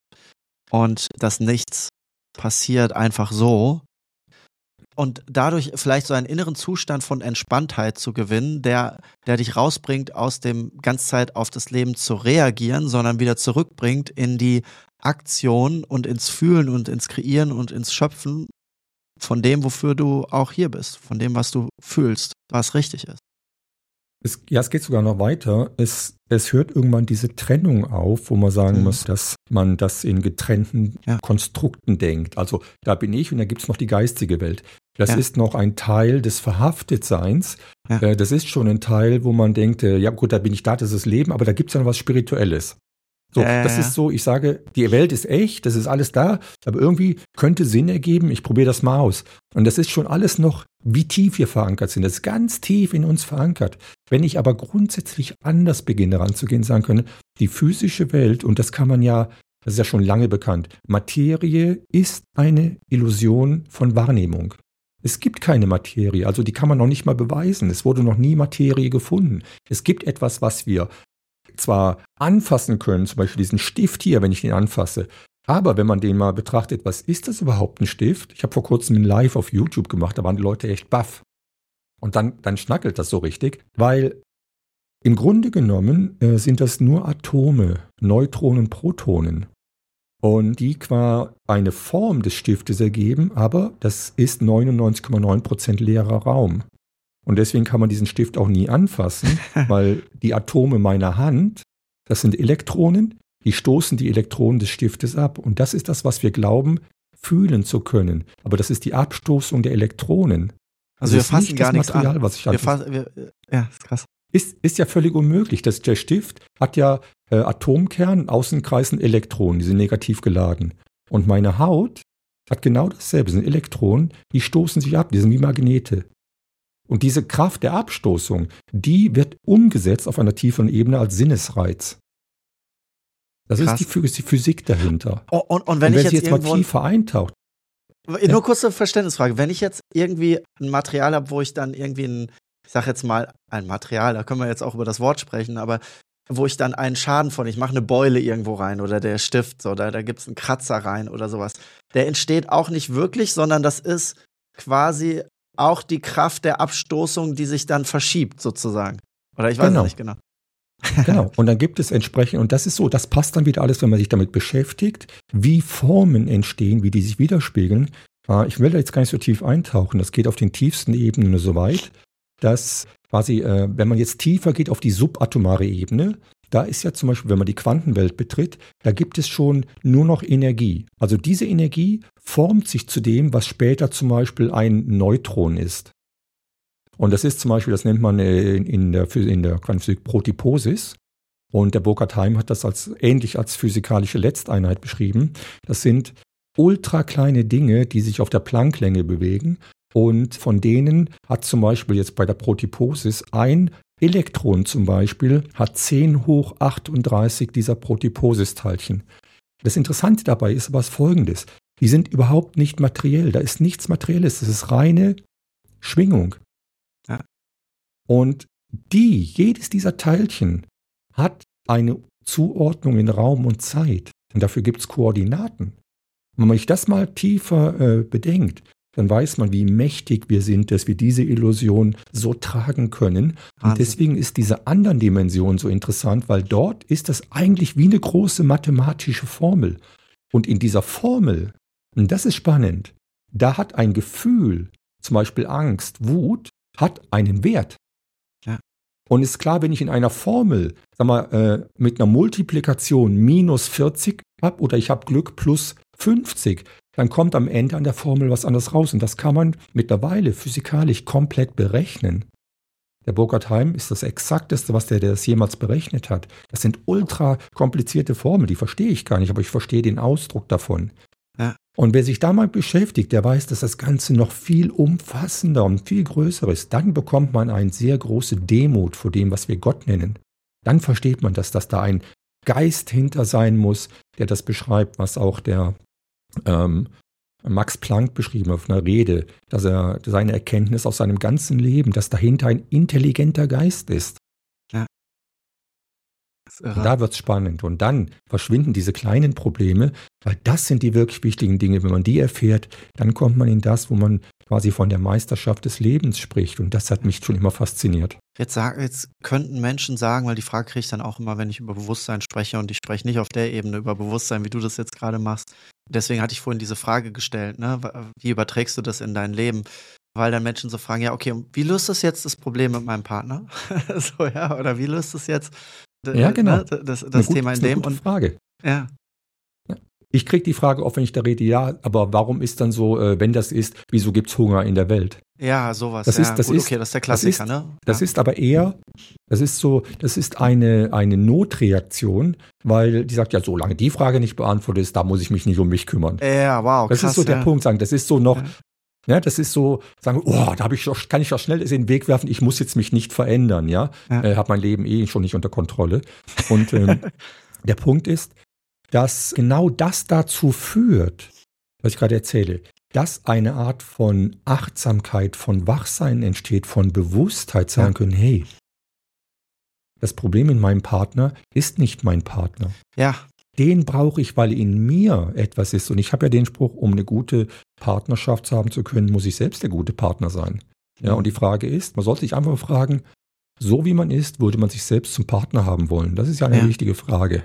und dass nichts passiert einfach so. Und dadurch vielleicht so einen inneren Zustand von Entspanntheit zu gewinnen, der, der dich rausbringt, aus dem ganze Zeit auf das Leben zu reagieren, sondern wieder zurückbringt in die Aktion und ins Fühlen und ins Kreieren und ins Schöpfen von dem, wofür du auch hier bist, von dem, was du fühlst, was richtig ist. Es, ja, es geht sogar noch weiter. Es, es hört irgendwann diese Trennung auf, wo man sagen mhm. muss, dass man das in getrennten ja. Konstrukten denkt. Also da bin ich und da gibt es noch die geistige Welt. Das ja. ist noch ein Teil des Verhaftetseins. Ja. Äh, das ist schon ein Teil, wo man denkt, äh, ja gut, da bin ich da, das ist das Leben, aber da gibt es ja noch was Spirituelles. So, ja, ja, das ja. ist so, ich sage, die Welt ist echt, das ist alles da, aber irgendwie könnte Sinn ergeben, ich probiere das mal aus. Und das ist schon alles noch, wie tief wir verankert sind. Das ist ganz tief in uns verankert. Wenn ich aber grundsätzlich anders beginne ranzugehen, sagen können, die physische Welt, und das kann man ja, das ist ja schon lange bekannt, Materie ist eine Illusion von Wahrnehmung. Es gibt keine Materie, also die kann man noch nicht mal beweisen. Es wurde noch nie Materie gefunden. Es gibt etwas, was wir zwar anfassen können, zum Beispiel diesen Stift hier, wenn ich den anfasse, aber wenn man den mal betrachtet, was ist das überhaupt, ein Stift? Ich habe vor kurzem ein Live auf YouTube gemacht, da waren die Leute echt baff. Und dann, dann schnackelt das so richtig, weil im Grunde genommen äh, sind das nur Atome, Neutronen, Protonen. Und die qua eine Form des Stiftes ergeben, aber das ist neunundneunzig Komma neun Prozent leerer Raum. Und deswegen kann man diesen Stift auch nie anfassen, weil die Atome meiner Hand, das sind Elektronen, die stoßen die Elektronen des Stiftes ab. Und das ist das, was wir glauben, fühlen zu können. Aber das ist die Abstoßung der Elektronen. Also wir fassen gar nichts Material, an. Was ich wir fassen, wir, ja, ist krass. Ist, ist ja völlig unmöglich. Das, der Stift hat ja äh, Atomkern, Außenkreis sind Elektronen, die sind negativ geladen. Und meine Haut hat genau dasselbe, sind Elektronen, die stoßen sich ab, die sind wie Magnete. Und diese Kraft der Abstoßung, die wird umgesetzt auf einer tieferen Ebene als Sinnesreiz. Das Krass. ist die, die Physik dahinter. Oh, und, und wenn, und wenn ich jetzt, sie jetzt irgendwo mal tiefer eintaucht. Nur ja. kurze Verständnisfrage. Wenn ich jetzt irgendwie ein Material habe, wo ich dann irgendwie ein, ich sag jetzt mal ein Material, da können wir jetzt auch über das Wort sprechen, aber wo ich dann einen Schaden von, ich mache eine Beule irgendwo rein oder der Stift, so, da, da gibt es einen Kratzer rein oder sowas. Der entsteht auch nicht wirklich, sondern das ist quasi auch die Kraft der Abstoßung, die sich dann verschiebt sozusagen. Oder ich weiß genau. nicht genau. Genau, und dann gibt es entsprechend, und das ist so, das passt dann wieder alles, wenn man sich damit beschäftigt, wie Formen entstehen, wie die sich widerspiegeln. Ich will da jetzt gar nicht so tief eintauchen, das geht auf den tiefsten Ebenen nur so weit, dass quasi, wenn man jetzt tiefer geht auf die subatomare Ebene, da ist ja zum Beispiel, wenn man die Quantenwelt betritt, da gibt es schon nur noch Energie. Also diese Energie formt sich zu dem, was später zum Beispiel ein Neutron ist. Und das ist zum Beispiel, das nennt man in, in der, in der Quantenphysik Protyposis. Und der Burkhard Heim hat das als ähnlich als physikalische Letzteinheit beschrieben. Das sind ultra kleine Dinge, die sich auf der Plancklänge bewegen. Und von denen hat zum Beispiel jetzt bei der Protyposis ein Elektron zum Beispiel, hat zehn hoch achtunddreißig dieser Protyposis-Teilchen. Das Interessante dabei ist aber Folgendes. Die sind überhaupt nicht materiell. Da ist nichts Materielles. Das ist reine Schwingung. Ja. Und die, jedes dieser Teilchen hat eine Zuordnung in Raum und Zeit. Und dafür gibt es Koordinaten. Wenn man sich das mal tiefer äh, bedenkt, dann weiß man, wie mächtig wir sind, dass wir diese Illusion so tragen können. Und Wahnsinn. Deswegen ist diese anderen Dimension so interessant, weil dort ist das eigentlich wie eine große mathematische Formel. Und in dieser Formel, und das ist spannend, da hat ein Gefühl, zum Beispiel Angst, Wut, hat einen Wert. Ja. Und ist klar, wenn ich in einer Formel, sag mal, äh, mit einer Multiplikation minus vierzig habe oder ich habe Glück plus fünfzig, dann kommt am Ende an der Formel was anderes raus. Und das kann man mittlerweile physikalisch komplett berechnen. Der Burkhard Heim ist das Exakteste, was der, der das jemals berechnet hat. Das sind ultra komplizierte Formeln, die verstehe ich gar nicht, aber ich verstehe den Ausdruck davon. Ja. Und wer sich damit beschäftigt, der weiß, dass das Ganze noch viel umfassender und viel größer ist. Dann bekommt man eine sehr große Demut vor dem, was wir Gott nennen. Dann versteht man, dass, dass da ein Geist hinter sein muss, der das beschreibt, was auch der ähm, Max Planck beschrieben auf einer Rede, dass er seine Erkenntnis aus seinem ganzen Leben, dass dahinter ein intelligenter Geist ist. Ja. Und da wird es spannend. Und dann verschwinden diese kleinen Probleme, weil das sind die wirklich wichtigen Dinge. Wenn man die erfährt, dann kommt man in das, wo man quasi von der Meisterschaft des Lebens spricht. Und das hat mich schon immer fasziniert. Jetzt, sag, jetzt könnten Menschen sagen, weil die Frage kriege ich dann auch immer, wenn ich über Bewusstsein spreche, und ich spreche nicht auf der Ebene über Bewusstsein, wie du das jetzt gerade machst. Deswegen hatte ich vorhin diese Frage gestellt, ne? Wie überträgst du das in dein Leben? Weil dann Menschen so fragen, ja, okay, wie löst das jetzt das Problem mit meinem Partner? So, ja, oder wie löst das jetzt d- Ja, genau. ne, das, das Eine Thema gute, in eine dem? gute Und Frage. ja, Ich kriege die Frage oft, wenn ich da rede, ja, aber warum ist dann so, äh, wenn das ist, wieso gibt es Hunger in der Welt? ja, sowas. Das ja, ist- das gut, ist- okay, das ist der das Klassiker, ist- ne? Das ja. ist aber eher, das ist so, das ist eine, eine Notreaktion, weil die sagt, ja, solange die Frage nicht beantwortet ist, da muss ich mich nicht um mich kümmern. Ja, wow, Das krass, ist so der ja. Punkt, sagen, das ist so noch, Ja. ja, das ist so, sagen, oh, da hab ich doch, kann ich doch schnell in den Weg werfen, ich muss jetzt mich nicht verändern, ja, Ja. äh, habe mein Leben eh schon nicht unter Kontrolle. Und ähm, der Punkt ist, dass genau das dazu führt, was ich gerade erzähle, dass eine Art von Achtsamkeit, von Wachsein entsteht, von Bewusstheit, sagen Ja. können, hey, das Problem in meinem Partner ist nicht mein Partner. Ja, Den brauche ich, weil in mir etwas ist. Und ich habe ja den Spruch, um eine gute Partnerschaft haben zu können, muss ich selbst der gute Partner sein. Ja, und die Frage ist, man sollte sich einfach fragen, so wie man ist, würde man sich selbst zum Partner haben wollen? Das ist ja eine Ja. wichtige Frage.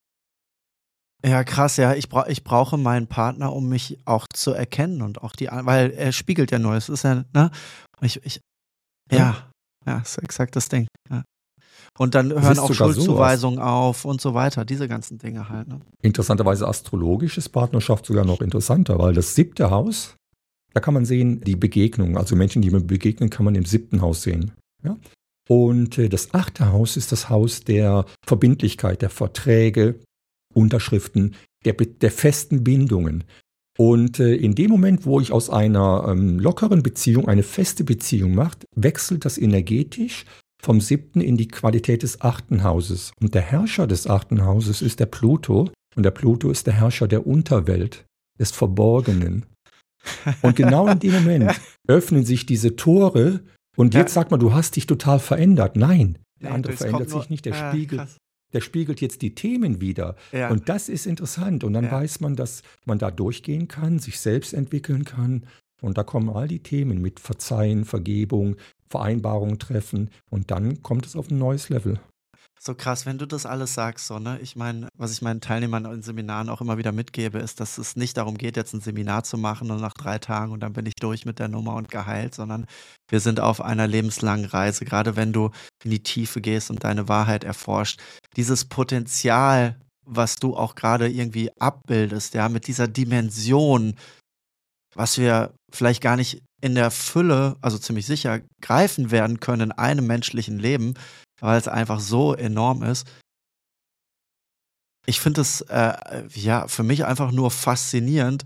ja, krass, ja. Ich, bra ich brauche meinen Partner, um mich auch zu erkennen und auch die, an- weil er spiegelt ja nur. Es ist ja, ne? Ich, ich, ja, Ja. ja, ist exakt das Ding. Ja. Und dann Es hören ist auch sogar so Schuldzuweisungen auf und so weiter. Diese ganzen Dinge halt, ne? Interessanterweise astrologisch ist Partnerschaft sogar noch interessanter, weil das siebte Haus, da kann man sehen, die Begegnung, also Menschen, die mir begegnen, kann man im siebten Haus sehen. Ja? Und äh, das achte Haus ist das Haus der Verbindlichkeit, der Verträge, Unterschriften, der, Be- der festen Bindungen. Und äh, in dem Moment, wo ich aus einer ähm, lockeren Beziehung eine feste Beziehung mache, wechselt das energetisch vom siebten in die Qualität des achten Hauses. Und der Herrscher des achten Hauses ist der Pluto. Und der Pluto ist der Herrscher der Unterwelt, des Verborgenen. Und genau in dem Moment öffnen sich diese Tore. Und jetzt Ja. sagt man, du hast dich total verändert. Nein, der Nee, andere das verändert kommt nur- sich nicht. Der, Ah, spiegelt, krass. der spiegelt jetzt die Themen wieder. Ja. Und das ist interessant. Und dann Ja. weiß man, dass man da durchgehen kann, sich selbst entwickeln kann. Und da kommen all die Themen mit Verzeihen, Vergebung, Vereinbarungen treffen. Und dann kommt es auf ein neues Level. So krass, wenn du das alles sagst, so, ne? Ich meine, was ich meinen Teilnehmern in Seminaren auch immer wieder mitgebe, ist, dass es nicht darum geht, jetzt ein Seminar zu machen und nach drei Tagen und dann bin ich durch mit der Nummer und geheilt, sondern wir sind auf einer lebenslangen Reise, gerade wenn du in die Tiefe gehst und deine Wahrheit erforscht. Dieses Potenzial, was du auch gerade irgendwie abbildest, ja, mit dieser Dimension, was wir vielleicht gar nicht in der Fülle, also ziemlich sicher, greifen werden können in einem menschlichen Leben, weil es einfach so enorm ist. Ich finde es äh, ja für mich einfach nur faszinierend,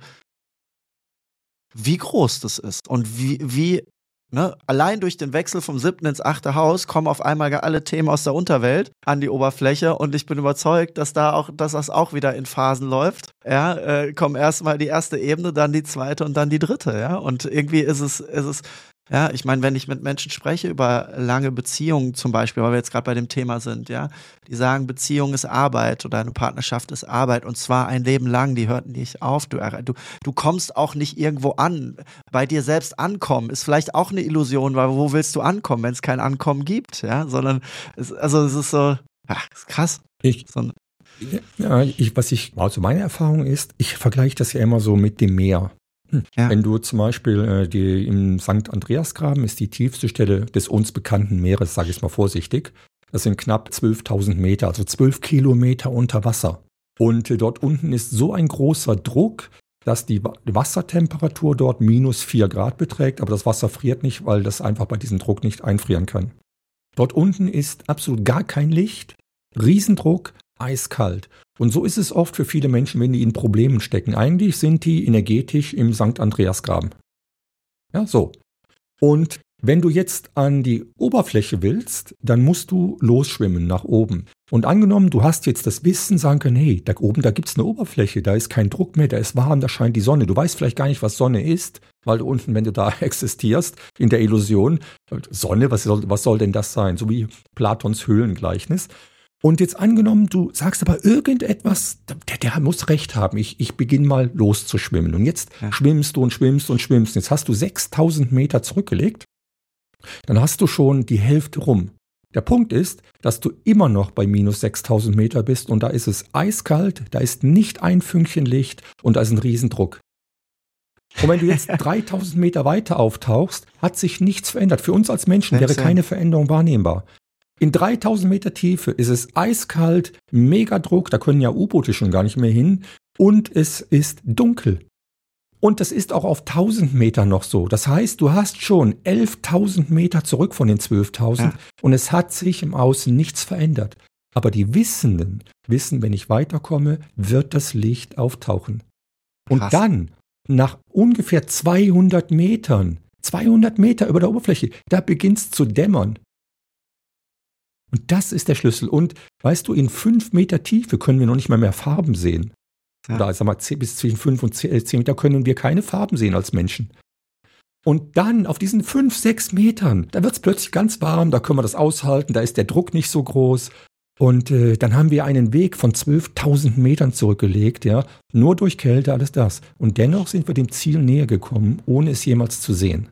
wie groß das ist und wie, wie ne, allein durch den Wechsel vom siebten ins achte Haus kommen auf einmal alle Themen aus der Unterwelt an die Oberfläche und ich bin überzeugt, dass da auch, dass das auch wieder in Phasen läuft. Ja, äh, kommen erstmal die erste Ebene, dann die zweite und dann die dritte, ja. Und irgendwie ist es, ist es, ja, ich meine, wenn ich mit Menschen spreche über lange Beziehungen zum Beispiel, weil wir jetzt gerade bei dem Thema sind, ja, die sagen, Beziehung ist Arbeit oder eine Partnerschaft ist Arbeit und zwar ein Leben lang, die hört nicht auf, du, du, du kommst auch nicht irgendwo an. Bei dir selbst ankommen ist vielleicht auch eine Illusion, weil wo willst du ankommen, wenn es kein Ankommen gibt, ja, sondern, es, also es ist so, ach, ist krass. Ich, so, ja, ich, was ich, also meine Erfahrung ist, ich vergleiche das ja immer so mit dem Meer. Ja. Wenn du zum Beispiel äh, die, im Sankt Andreasgraben ist die tiefste Stelle des uns bekannten Meeres, sage ich mal vorsichtig. Das sind knapp zwölftausend Meter, also zwölf Kilometer unter Wasser. Und äh, dort unten ist so ein großer Druck, dass die Wassertemperatur dort minus vier Grad beträgt, aber das Wasser friert nicht, weil das einfach bei diesem Druck nicht einfrieren kann. Dort unten ist absolut gar kein Licht, Riesendruck, eiskalt. Und so ist es oft für viele Menschen, wenn die in Problemen stecken. Eigentlich sind die energetisch im Sankt Andreasgraben. Ja, so. Und wenn du jetzt an die Oberfläche willst, dann musst du losschwimmen nach oben. Und angenommen, du hast jetzt das Wissen, sagen können, hey, da oben, da gibt's eine Oberfläche, da ist kein Druck mehr, da ist warm, da scheint die Sonne. Du weißt vielleicht gar nicht, was Sonne ist, weil du unten, wenn du da existierst, in der Illusion, Sonne, was soll, was soll denn das sein? So wie Platons Höhlengleichnis. Und jetzt angenommen, du sagst aber irgendetwas, der, der muss recht haben, ich, ich beginne mal loszuschwimmen. Und jetzt ja. schwimmst du und schwimmst und schwimmst. Jetzt hast du sechstausend Meter zurückgelegt, dann hast du schon die Hälfte rum. Der Punkt ist, dass du immer noch bei minus sechstausend Meter bist und da ist es eiskalt, da ist nicht ein Fünkchen Licht und da ist ein Riesendruck. Und wenn du jetzt dreitausend Meter weiter auftauchst, hat sich nichts verändert. Für uns als Menschen wäre keine Veränderung wahrnehmbar. In dreitausend Meter Tiefe ist es eiskalt, Megadruck, da können ja U-Boote schon gar nicht mehr hin und es ist dunkel. Und das ist auch auf tausend Meter noch so. Das heißt, du hast schon elftausend Meter zurück von den zwölftausend ja. und es hat sich im Außen nichts verändert. Aber die Wissenden wissen, wenn ich weiterkomme, wird das Licht auftauchen. Und Krass. Dann, nach ungefähr zweihundert Metern, zweihundert Meter über der Oberfläche, da beginnt es zu dämmern. Und das ist der Schlüssel. Und weißt du, in fünf Meter Tiefe können wir noch nicht mal mehr Farben sehen. Ja. Oder sag mal, bis zwischen fünf und zehn Meter können wir keine Farben sehen als Menschen. Und dann auf diesen fünf, sechs Metern, da wird es plötzlich ganz warm, da können wir das aushalten, da ist der Druck nicht so groß. Und äh, dann haben wir einen Weg von zwölftausend Metern zurückgelegt, ja, nur durch Kälte, alles das. Und dennoch sind wir dem Ziel näher gekommen, ohne es jemals zu sehen.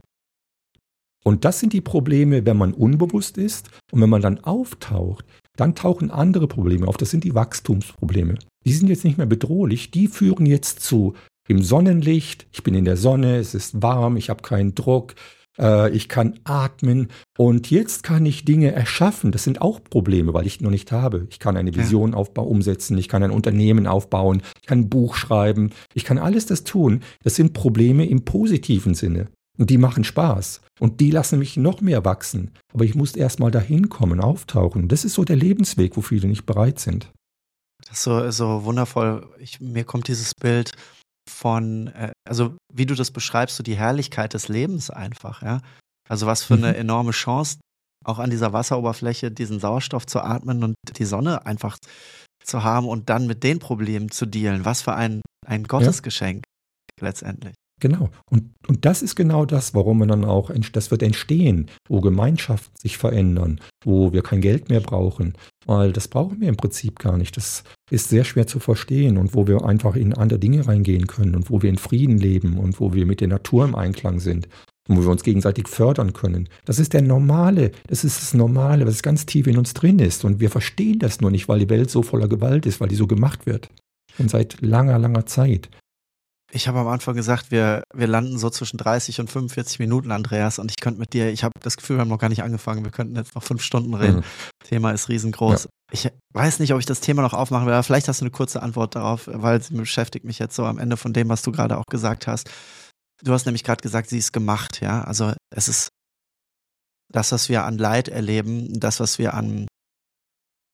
Und das sind die Probleme, wenn man unbewusst ist. Und wenn man dann auftaucht, dann tauchen andere Probleme auf. Das sind die Wachstumsprobleme. Die sind jetzt nicht mehr bedrohlich. Die führen jetzt zu im Sonnenlicht. Ich bin in der Sonne, es ist warm, ich habe keinen Druck, äh, ich kann atmen. Und jetzt kann ich Dinge erschaffen. Das sind auch Probleme, weil ich noch nicht habe. Ich kann eine Vision ja. aufbauen, umsetzen. Ich kann ein Unternehmen aufbauen. Ich kann ein Buch schreiben. Ich kann alles das tun. Das sind Probleme im positiven Sinne. Und die machen Spaß. Und die lassen mich noch mehr wachsen. Aber ich muss erst mal dahin kommen, auftauchen. Das ist so der Lebensweg, wo viele nicht bereit sind. Das ist so, so wundervoll. Ich, mir kommt dieses Bild von, äh, also wie du das beschreibst, so die Herrlichkeit des Lebens einfach. Ja? Also was für eine enorme Chance, auch an dieser Wasseroberfläche diesen Sauerstoff zu atmen und die Sonne einfach zu haben und dann mit den Problemen zu dealen. Was für ein, ein Gottesgeschenk ja. letztendlich. Genau. Und, und das ist genau das, warum man dann auch, das wird entstehen, wo Gemeinschaften sich verändern, wo wir kein Geld mehr brauchen, weil das brauchen wir im Prinzip gar nicht. Das ist sehr schwer zu verstehen und wo wir einfach in andere Dinge reingehen können und wo wir in Frieden leben und wo wir mit der Natur im Einklang sind und wo wir uns gegenseitig fördern können. Das ist der Normale, das ist das Normale, was ganz tief in uns drin ist und wir verstehen das nur nicht, weil die Welt so voller Gewalt ist, weil die so gemacht wird. Und seit langer, langer Zeit. Ich habe am Anfang gesagt, wir, wir landen so zwischen dreißig und fünfundvierzig Minuten, Andreas, und ich könnte mit dir, ich habe das Gefühl, wir haben noch gar nicht angefangen, wir könnten jetzt noch fünf Stunden reden. Mhm. Thema ist riesengroß. Ja. Ich weiß nicht, ob ich das Thema noch aufmachen will, aber vielleicht hast du eine kurze Antwort darauf, weil es beschäftigt mich jetzt so am Ende von dem, was du gerade auch gesagt hast. Du hast nämlich gerade gesagt, sie ist gemacht, ja, also es ist das, was wir an Leid erleben, das, was wir an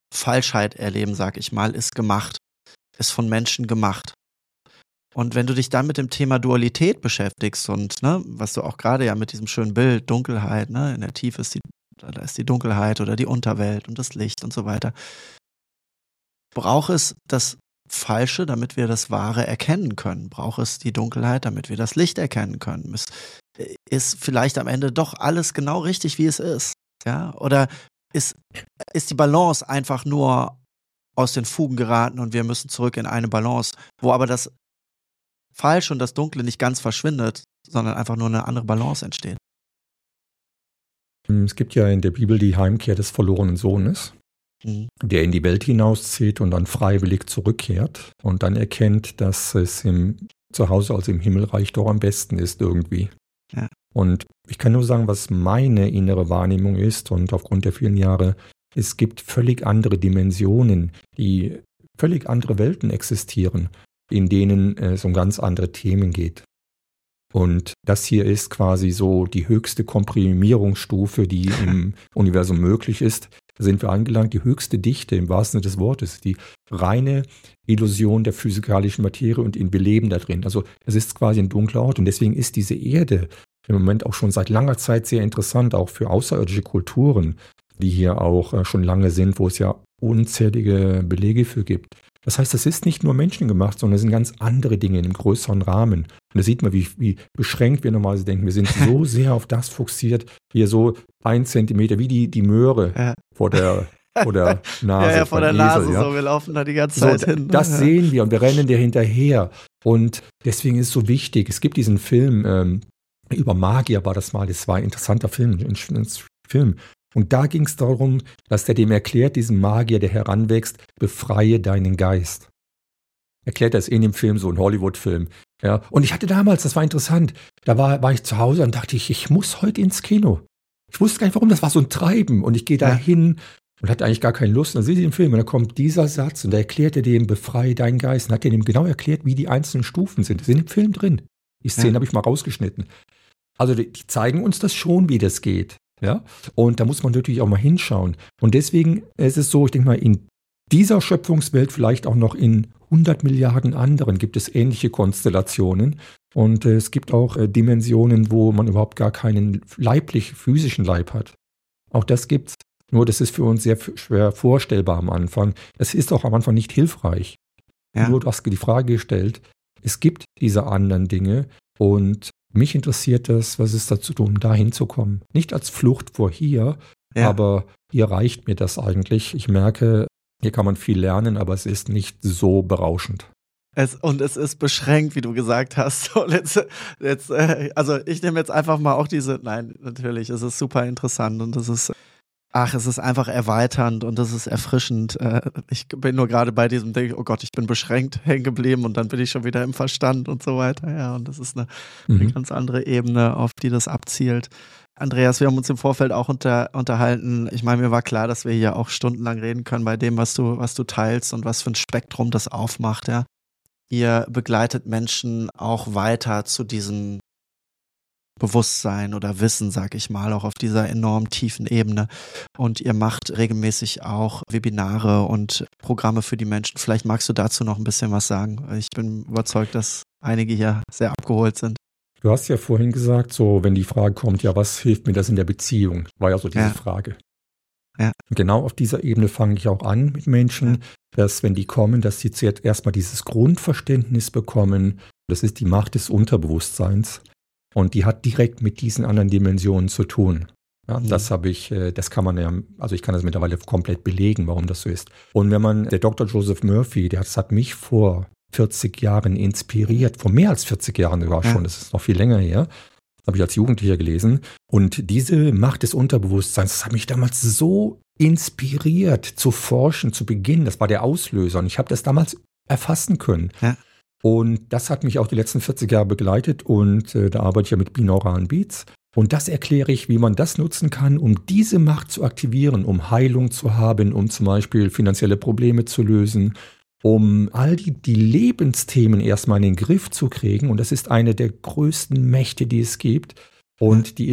Falschheit erleben, sag ich mal, ist gemacht, ist von Menschen gemacht. Und wenn du dich dann mit dem Thema Dualität beschäftigst und, ne, was du auch gerade ja mit diesem schönen Bild, Dunkelheit, ne, in der Tiefe ist die, da ist die Dunkelheit oder die Unterwelt und das Licht und so weiter, braucht es das Falsche, damit wir das Wahre erkennen können? Braucht es die Dunkelheit, damit wir das Licht erkennen können? Ist, ist vielleicht am Ende doch alles genau richtig, wie es ist? Ja? Oder ist, ist die Balance einfach nur aus den Fugen geraten und wir müssen zurück in eine Balance, wo aber das Falsche und das Dunkle nicht ganz verschwindet, sondern einfach nur eine andere Balance entsteht? Es gibt ja in der Bibel die Heimkehr des verlorenen Sohnes, mhm. der in die Welt hinauszieht und dann freiwillig zurückkehrt und dann erkennt, dass es im Zuhause, also im Himmelreich, doch am besten ist irgendwie. Ja. Und ich kann nur sagen, was meine innere Wahrnehmung ist und aufgrund der vielen Jahre, es gibt völlig andere Dimensionen, die völlig andere Welten existieren, in denen es um ganz andere Themen geht. Und das hier ist quasi so die höchste Komprimierungsstufe, die im Universum möglich ist. Da sind wir angelangt, die höchste Dichte im wahrsten Sinne des Wortes, die reine Illusion der physikalischen Materie und in Beleben da drin. Also es ist quasi ein dunkler Ort und deswegen ist diese Erde im Moment auch schon seit langer Zeit sehr interessant, auch für außerirdische Kulturen, die hier auch schon lange sind, wo es ja unzählige Belege für gibt. Das heißt, das ist nicht nur menschengemacht, sondern es sind ganz andere Dinge in einem größeren Rahmen. Und da sieht man, wie, wie beschränkt wir normalerweise denken. Wir sind so sehr auf das fokussiert, hier so ein Zentimeter, wie die, die Möhre ja. vor der, vor der Nase. Ja, ja vor der Esel, Nase, ja. so, wir laufen da die ganze Zeit so, hin. Das ja. sehen wir und wir rennen dir hinterher. Und deswegen ist es so wichtig. Es gibt diesen Film, ähm, über Magier war das mal, das war ein interessanter Film, ein, ein Film. Und da ging es darum, dass der dem erklärt, diesem Magier, der heranwächst, befreie deinen Geist. Erklärt das in dem Film, so ein Hollywood-Film. Ja. Und ich hatte damals, das war interessant, da war, war ich zu Hause und dachte ich, ich muss heute ins Kino. Ich wusste gar nicht, warum, das war so ein Treiben. Und ich gehe da hin und hatte eigentlich gar keine Lust. Und dann sehe ich den Film und da kommt dieser Satz und da erklärt er dem, befreie deinen Geist. Und hat er dem genau erklärt, wie die einzelnen Stufen sind. Das ist in dem Film drin. Die Szene ja. habe ich mal rausgeschnitten. Also die, die zeigen uns das schon, wie das geht. Ja, und da muss man natürlich auch mal hinschauen. Und deswegen ist es so, ich denke mal, in dieser Schöpfungswelt, vielleicht auch noch in hundert Milliarden anderen, gibt es ähnliche Konstellationen. Und äh, es gibt auch äh, Dimensionen, wo man überhaupt gar keinen leiblich, physischen Leib hat. Auch das gibt's. Nur das ist für uns sehr f- schwer vorstellbar am Anfang. Das ist auch am Anfang nicht hilfreich. Ja. Nur du hast die Frage gestellt, es gibt diese anderen Dinge und mich interessiert das, was ist da zu tun, da hinzukommen. Nicht als Flucht vor hier, ja. aber hier reicht mir das eigentlich. Ich merke, hier kann man viel lernen, aber es ist nicht so berauschend. Es, und es ist beschränkt, wie du gesagt hast. So, jetzt, jetzt, äh, also ich nehme jetzt einfach mal auch diese, nein, natürlich, es ist super interessant und es ist, ach, es ist einfach erweiternd und es ist erfrischend. Äh, ich bin nur gerade bei diesem Ding, oh Gott, ich bin beschränkt hängen geblieben und dann bin ich schon wieder im Verstand und so weiter. Ja, und das ist eine, mhm. eine ganz andere Ebene, auf die das abzielt. Andreas, wir haben uns im Vorfeld auch unter, unterhalten. Ich meine, mir war klar, dass wir hier auch stundenlang reden können bei dem, was du, was du teilst und was für ein Spektrum das aufmacht, ja. Ihr begleitet Menschen auch weiter zu diesem Bewusstsein oder Wissen, sag ich mal, auch auf dieser enorm tiefen Ebene. Und ihr macht regelmäßig auch Webinare und Programme für die Menschen. Vielleicht magst du dazu noch ein bisschen was sagen. Ich bin überzeugt, dass einige hier sehr abgeholt sind. Du hast ja vorhin gesagt, so wenn die Frage kommt, ja, was hilft mir das in der Beziehung? War ja so diese ja. Frage. Ja. Und genau auf dieser Ebene fange ich auch an mit Menschen, ja. dass wenn die kommen, dass sie zuerst erstmal dieses Grundverständnis bekommen. Das ist die Macht des Unterbewusstseins. Und die hat direkt mit diesen anderen Dimensionen zu tun. Ja, mhm. Das habe ich, das kann man ja, also ich kann das mittlerweile komplett belegen, warum das so ist. Und wenn man, der Doktor Joseph Murphy, der das hat mich vor vierzig Jahren inspiriert, vor mehr als vierzig Jahren sogar schon, ja. das ist noch viel länger her, habe ich als Jugendlicher gelesen. Und diese Macht des Unterbewusstseins, das hat mich damals so inspiriert zu forschen, zu beginnen. Das war der Auslöser und ich habe das damals erfassen können. Ja. Und das hat mich auch die letzten vierzig Jahre begleitet und äh, da arbeite ich ja mit binauralen Beats. Und das erkläre ich, wie man das nutzen kann, um diese Macht zu aktivieren, um Heilung zu haben, um zum Beispiel finanzielle Probleme zu lösen, um all die, die Lebensthemen erstmal in den Griff zu kriegen. Und das ist eine der größten Mächte, die es gibt. Und die ist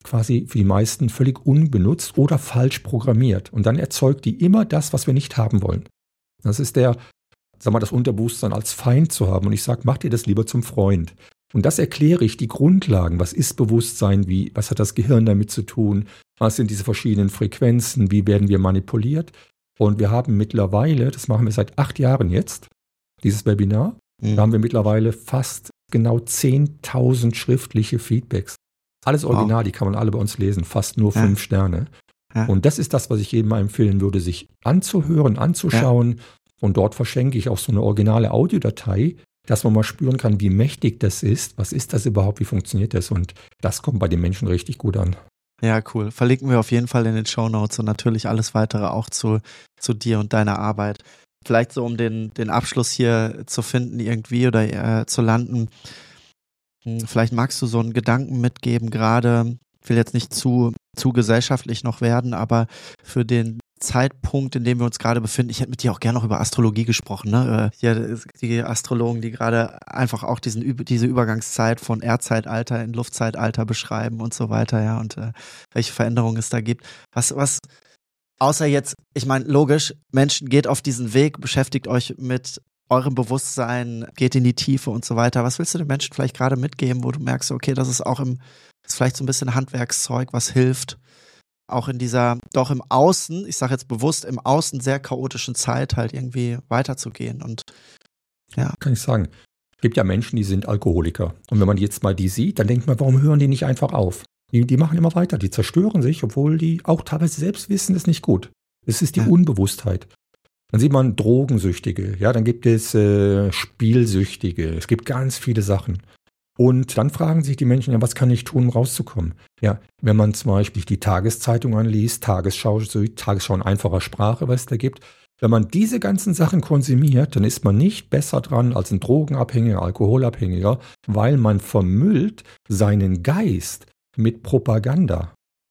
quasi für die meisten völlig unbenutzt oder falsch programmiert. Und dann erzeugt die immer das, was wir nicht haben wollen. Das ist der, sag mal, das Unterbewusstsein als Feind zu haben. Und ich sage, mach dir das lieber zum Freund. Und das erkläre ich, die Grundlagen. Was ist Bewusstsein? Wie, was hat das Gehirn damit zu tun? Was sind diese verschiedenen Frequenzen? Wie werden wir manipuliert? Und wir haben mittlerweile, das machen wir seit acht Jahren jetzt, dieses Webinar, mhm. da haben wir mittlerweile fast genau zehntausend schriftliche Feedbacks. Alles original, wow. Die kann man alle bei uns lesen, fast nur ja. fünf Sterne. Ja. Und das ist das, was ich jedem mal empfehlen würde, sich anzuhören, anzuschauen. Ja. Und dort verschenke ich auch so eine originale Audiodatei, dass man mal spüren kann, wie mächtig das ist. Was ist das überhaupt? Wie funktioniert das? Und das kommt bei den Menschen richtig gut an. Ja, cool. Verlinken wir auf jeden Fall in den Shownotes und natürlich alles weitere auch zu, zu dir und deiner Arbeit. Vielleicht so, um den, den Abschluss hier zu finden irgendwie oder äh, zu landen. Vielleicht magst du so einen Gedanken mitgeben, gerade, ich will jetzt nicht zu, zu gesellschaftlich noch werden, aber für den Zeitpunkt, in dem wir uns gerade befinden, ich hätte mit dir auch gerne noch über Astrologie gesprochen, ne? Hier die Astrologen, die gerade einfach auch diesen, diese Übergangszeit von Erdzeitalter in Luftzeitalter beschreiben und so weiter, ja, und äh, welche Veränderungen es da gibt. Was, was, außer jetzt, ich meine, logisch, Menschen, geht auf diesen Weg, beschäftigt euch mit eurem Bewusstsein, geht in die Tiefe und so weiter. Was willst du den Menschen vielleicht gerade mitgeben, wo du merkst, okay, das ist auch im, das ist vielleicht so ein bisschen Handwerkszeug, was hilft, auch in dieser, doch im Außen, ich sage jetzt bewusst, im Außen sehr chaotischen Zeit halt irgendwie weiterzugehen und ja. Kann ich sagen. Es gibt ja Menschen, die sind Alkoholiker. Und wenn man jetzt mal die sieht, dann denkt man, warum hören die nicht einfach auf? Die, die machen immer weiter, die zerstören sich, obwohl die auch teilweise selbst wissen, das ist nicht gut. Es ist die ja. Unbewusstheit. Dann sieht man Drogensüchtige, ja, dann gibt es äh, Spielsüchtige, es gibt ganz viele Sachen. Und dann fragen sich die Menschen, ja, was kann ich tun, um rauszukommen? Ja, wenn man zum Beispiel die Tageszeitung anliest, Tagesschau, Tagesschau in einfacher Sprache, was es da gibt, wenn man diese ganzen Sachen konsumiert, dann ist man nicht besser dran als ein Drogenabhängiger, Alkoholabhängiger, weil man vermüllt seinen Geist mit Propaganda.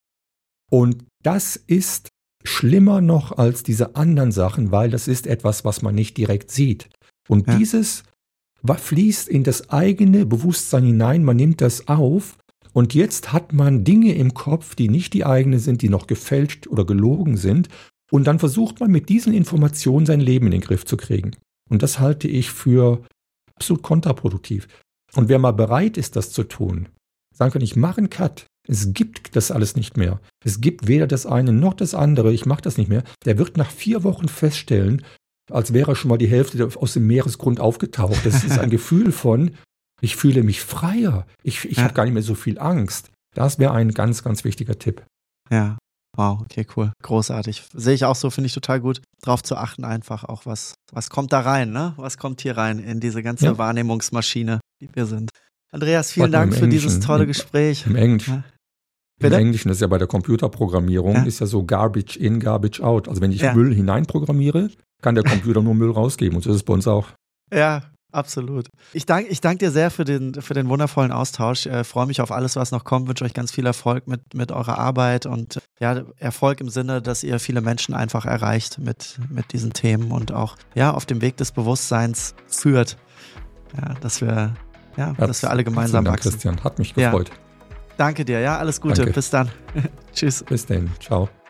Und das ist schlimmer noch als diese anderen Sachen, weil das ist etwas, was man nicht direkt sieht. Und ja. dieses fließt in das eigene Bewusstsein hinein, man nimmt das auf und jetzt hat man Dinge im Kopf, die nicht die eigene sind, die noch gefälscht oder gelogen sind und dann versucht man mit diesen Informationen sein Leben in den Griff zu kriegen. Und das halte ich für absolut kontraproduktiv. Und wer mal bereit ist, das zu tun, sagen kann, ich mache einen Cut. Es gibt das alles nicht mehr. Es gibt weder das eine noch das andere. Ich mache das nicht mehr. Der wird nach vier Wochen feststellen, als wäre schon mal die Hälfte aus dem Meeresgrund aufgetaucht. Das ist ein Gefühl von, ich fühle mich freier. Ich, ich ja. habe gar nicht mehr so viel Angst. Das wäre ein ganz, ganz wichtiger Tipp. Ja, wow, okay, cool. Großartig. Sehe ich auch so, finde ich total gut, darauf zu achten einfach auch, was, was kommt da rein, ne? Was kommt hier rein in diese ganze ja. Wahrnehmungsmaschine, die wir sind. Andreas, vielen Warte, Dank für Englischen, dieses tolle Gespräch. Im, im Englischen. Ja. Im Englischen, das ist ja bei der Computerprogrammierung, ja. ist ja so Garbage in, Garbage out. Also wenn ich ja. Müll hineinprogrammiere, kann der Computer nur Müll rausgeben. Und so ist es bei uns auch. Ja, absolut. Ich danke ich dank dir sehr für den, für den wundervollen Austausch. Ich äh, freue mich auf alles, was noch kommt. Wünsche euch ganz viel Erfolg mit, mit eurer Arbeit und ja, Erfolg im Sinne, dass ihr viele Menschen einfach erreicht mit, mit diesen Themen und auch ja, auf dem Weg des Bewusstseins führt. Ja, dass wir, ja, ja dass wir alle gemeinsam Dank, wachsen. Christian, hat mich gefreut. Ja. Danke dir, ja, alles Gute. Danke. Bis dann. Tschüss. Bis dann. Ciao.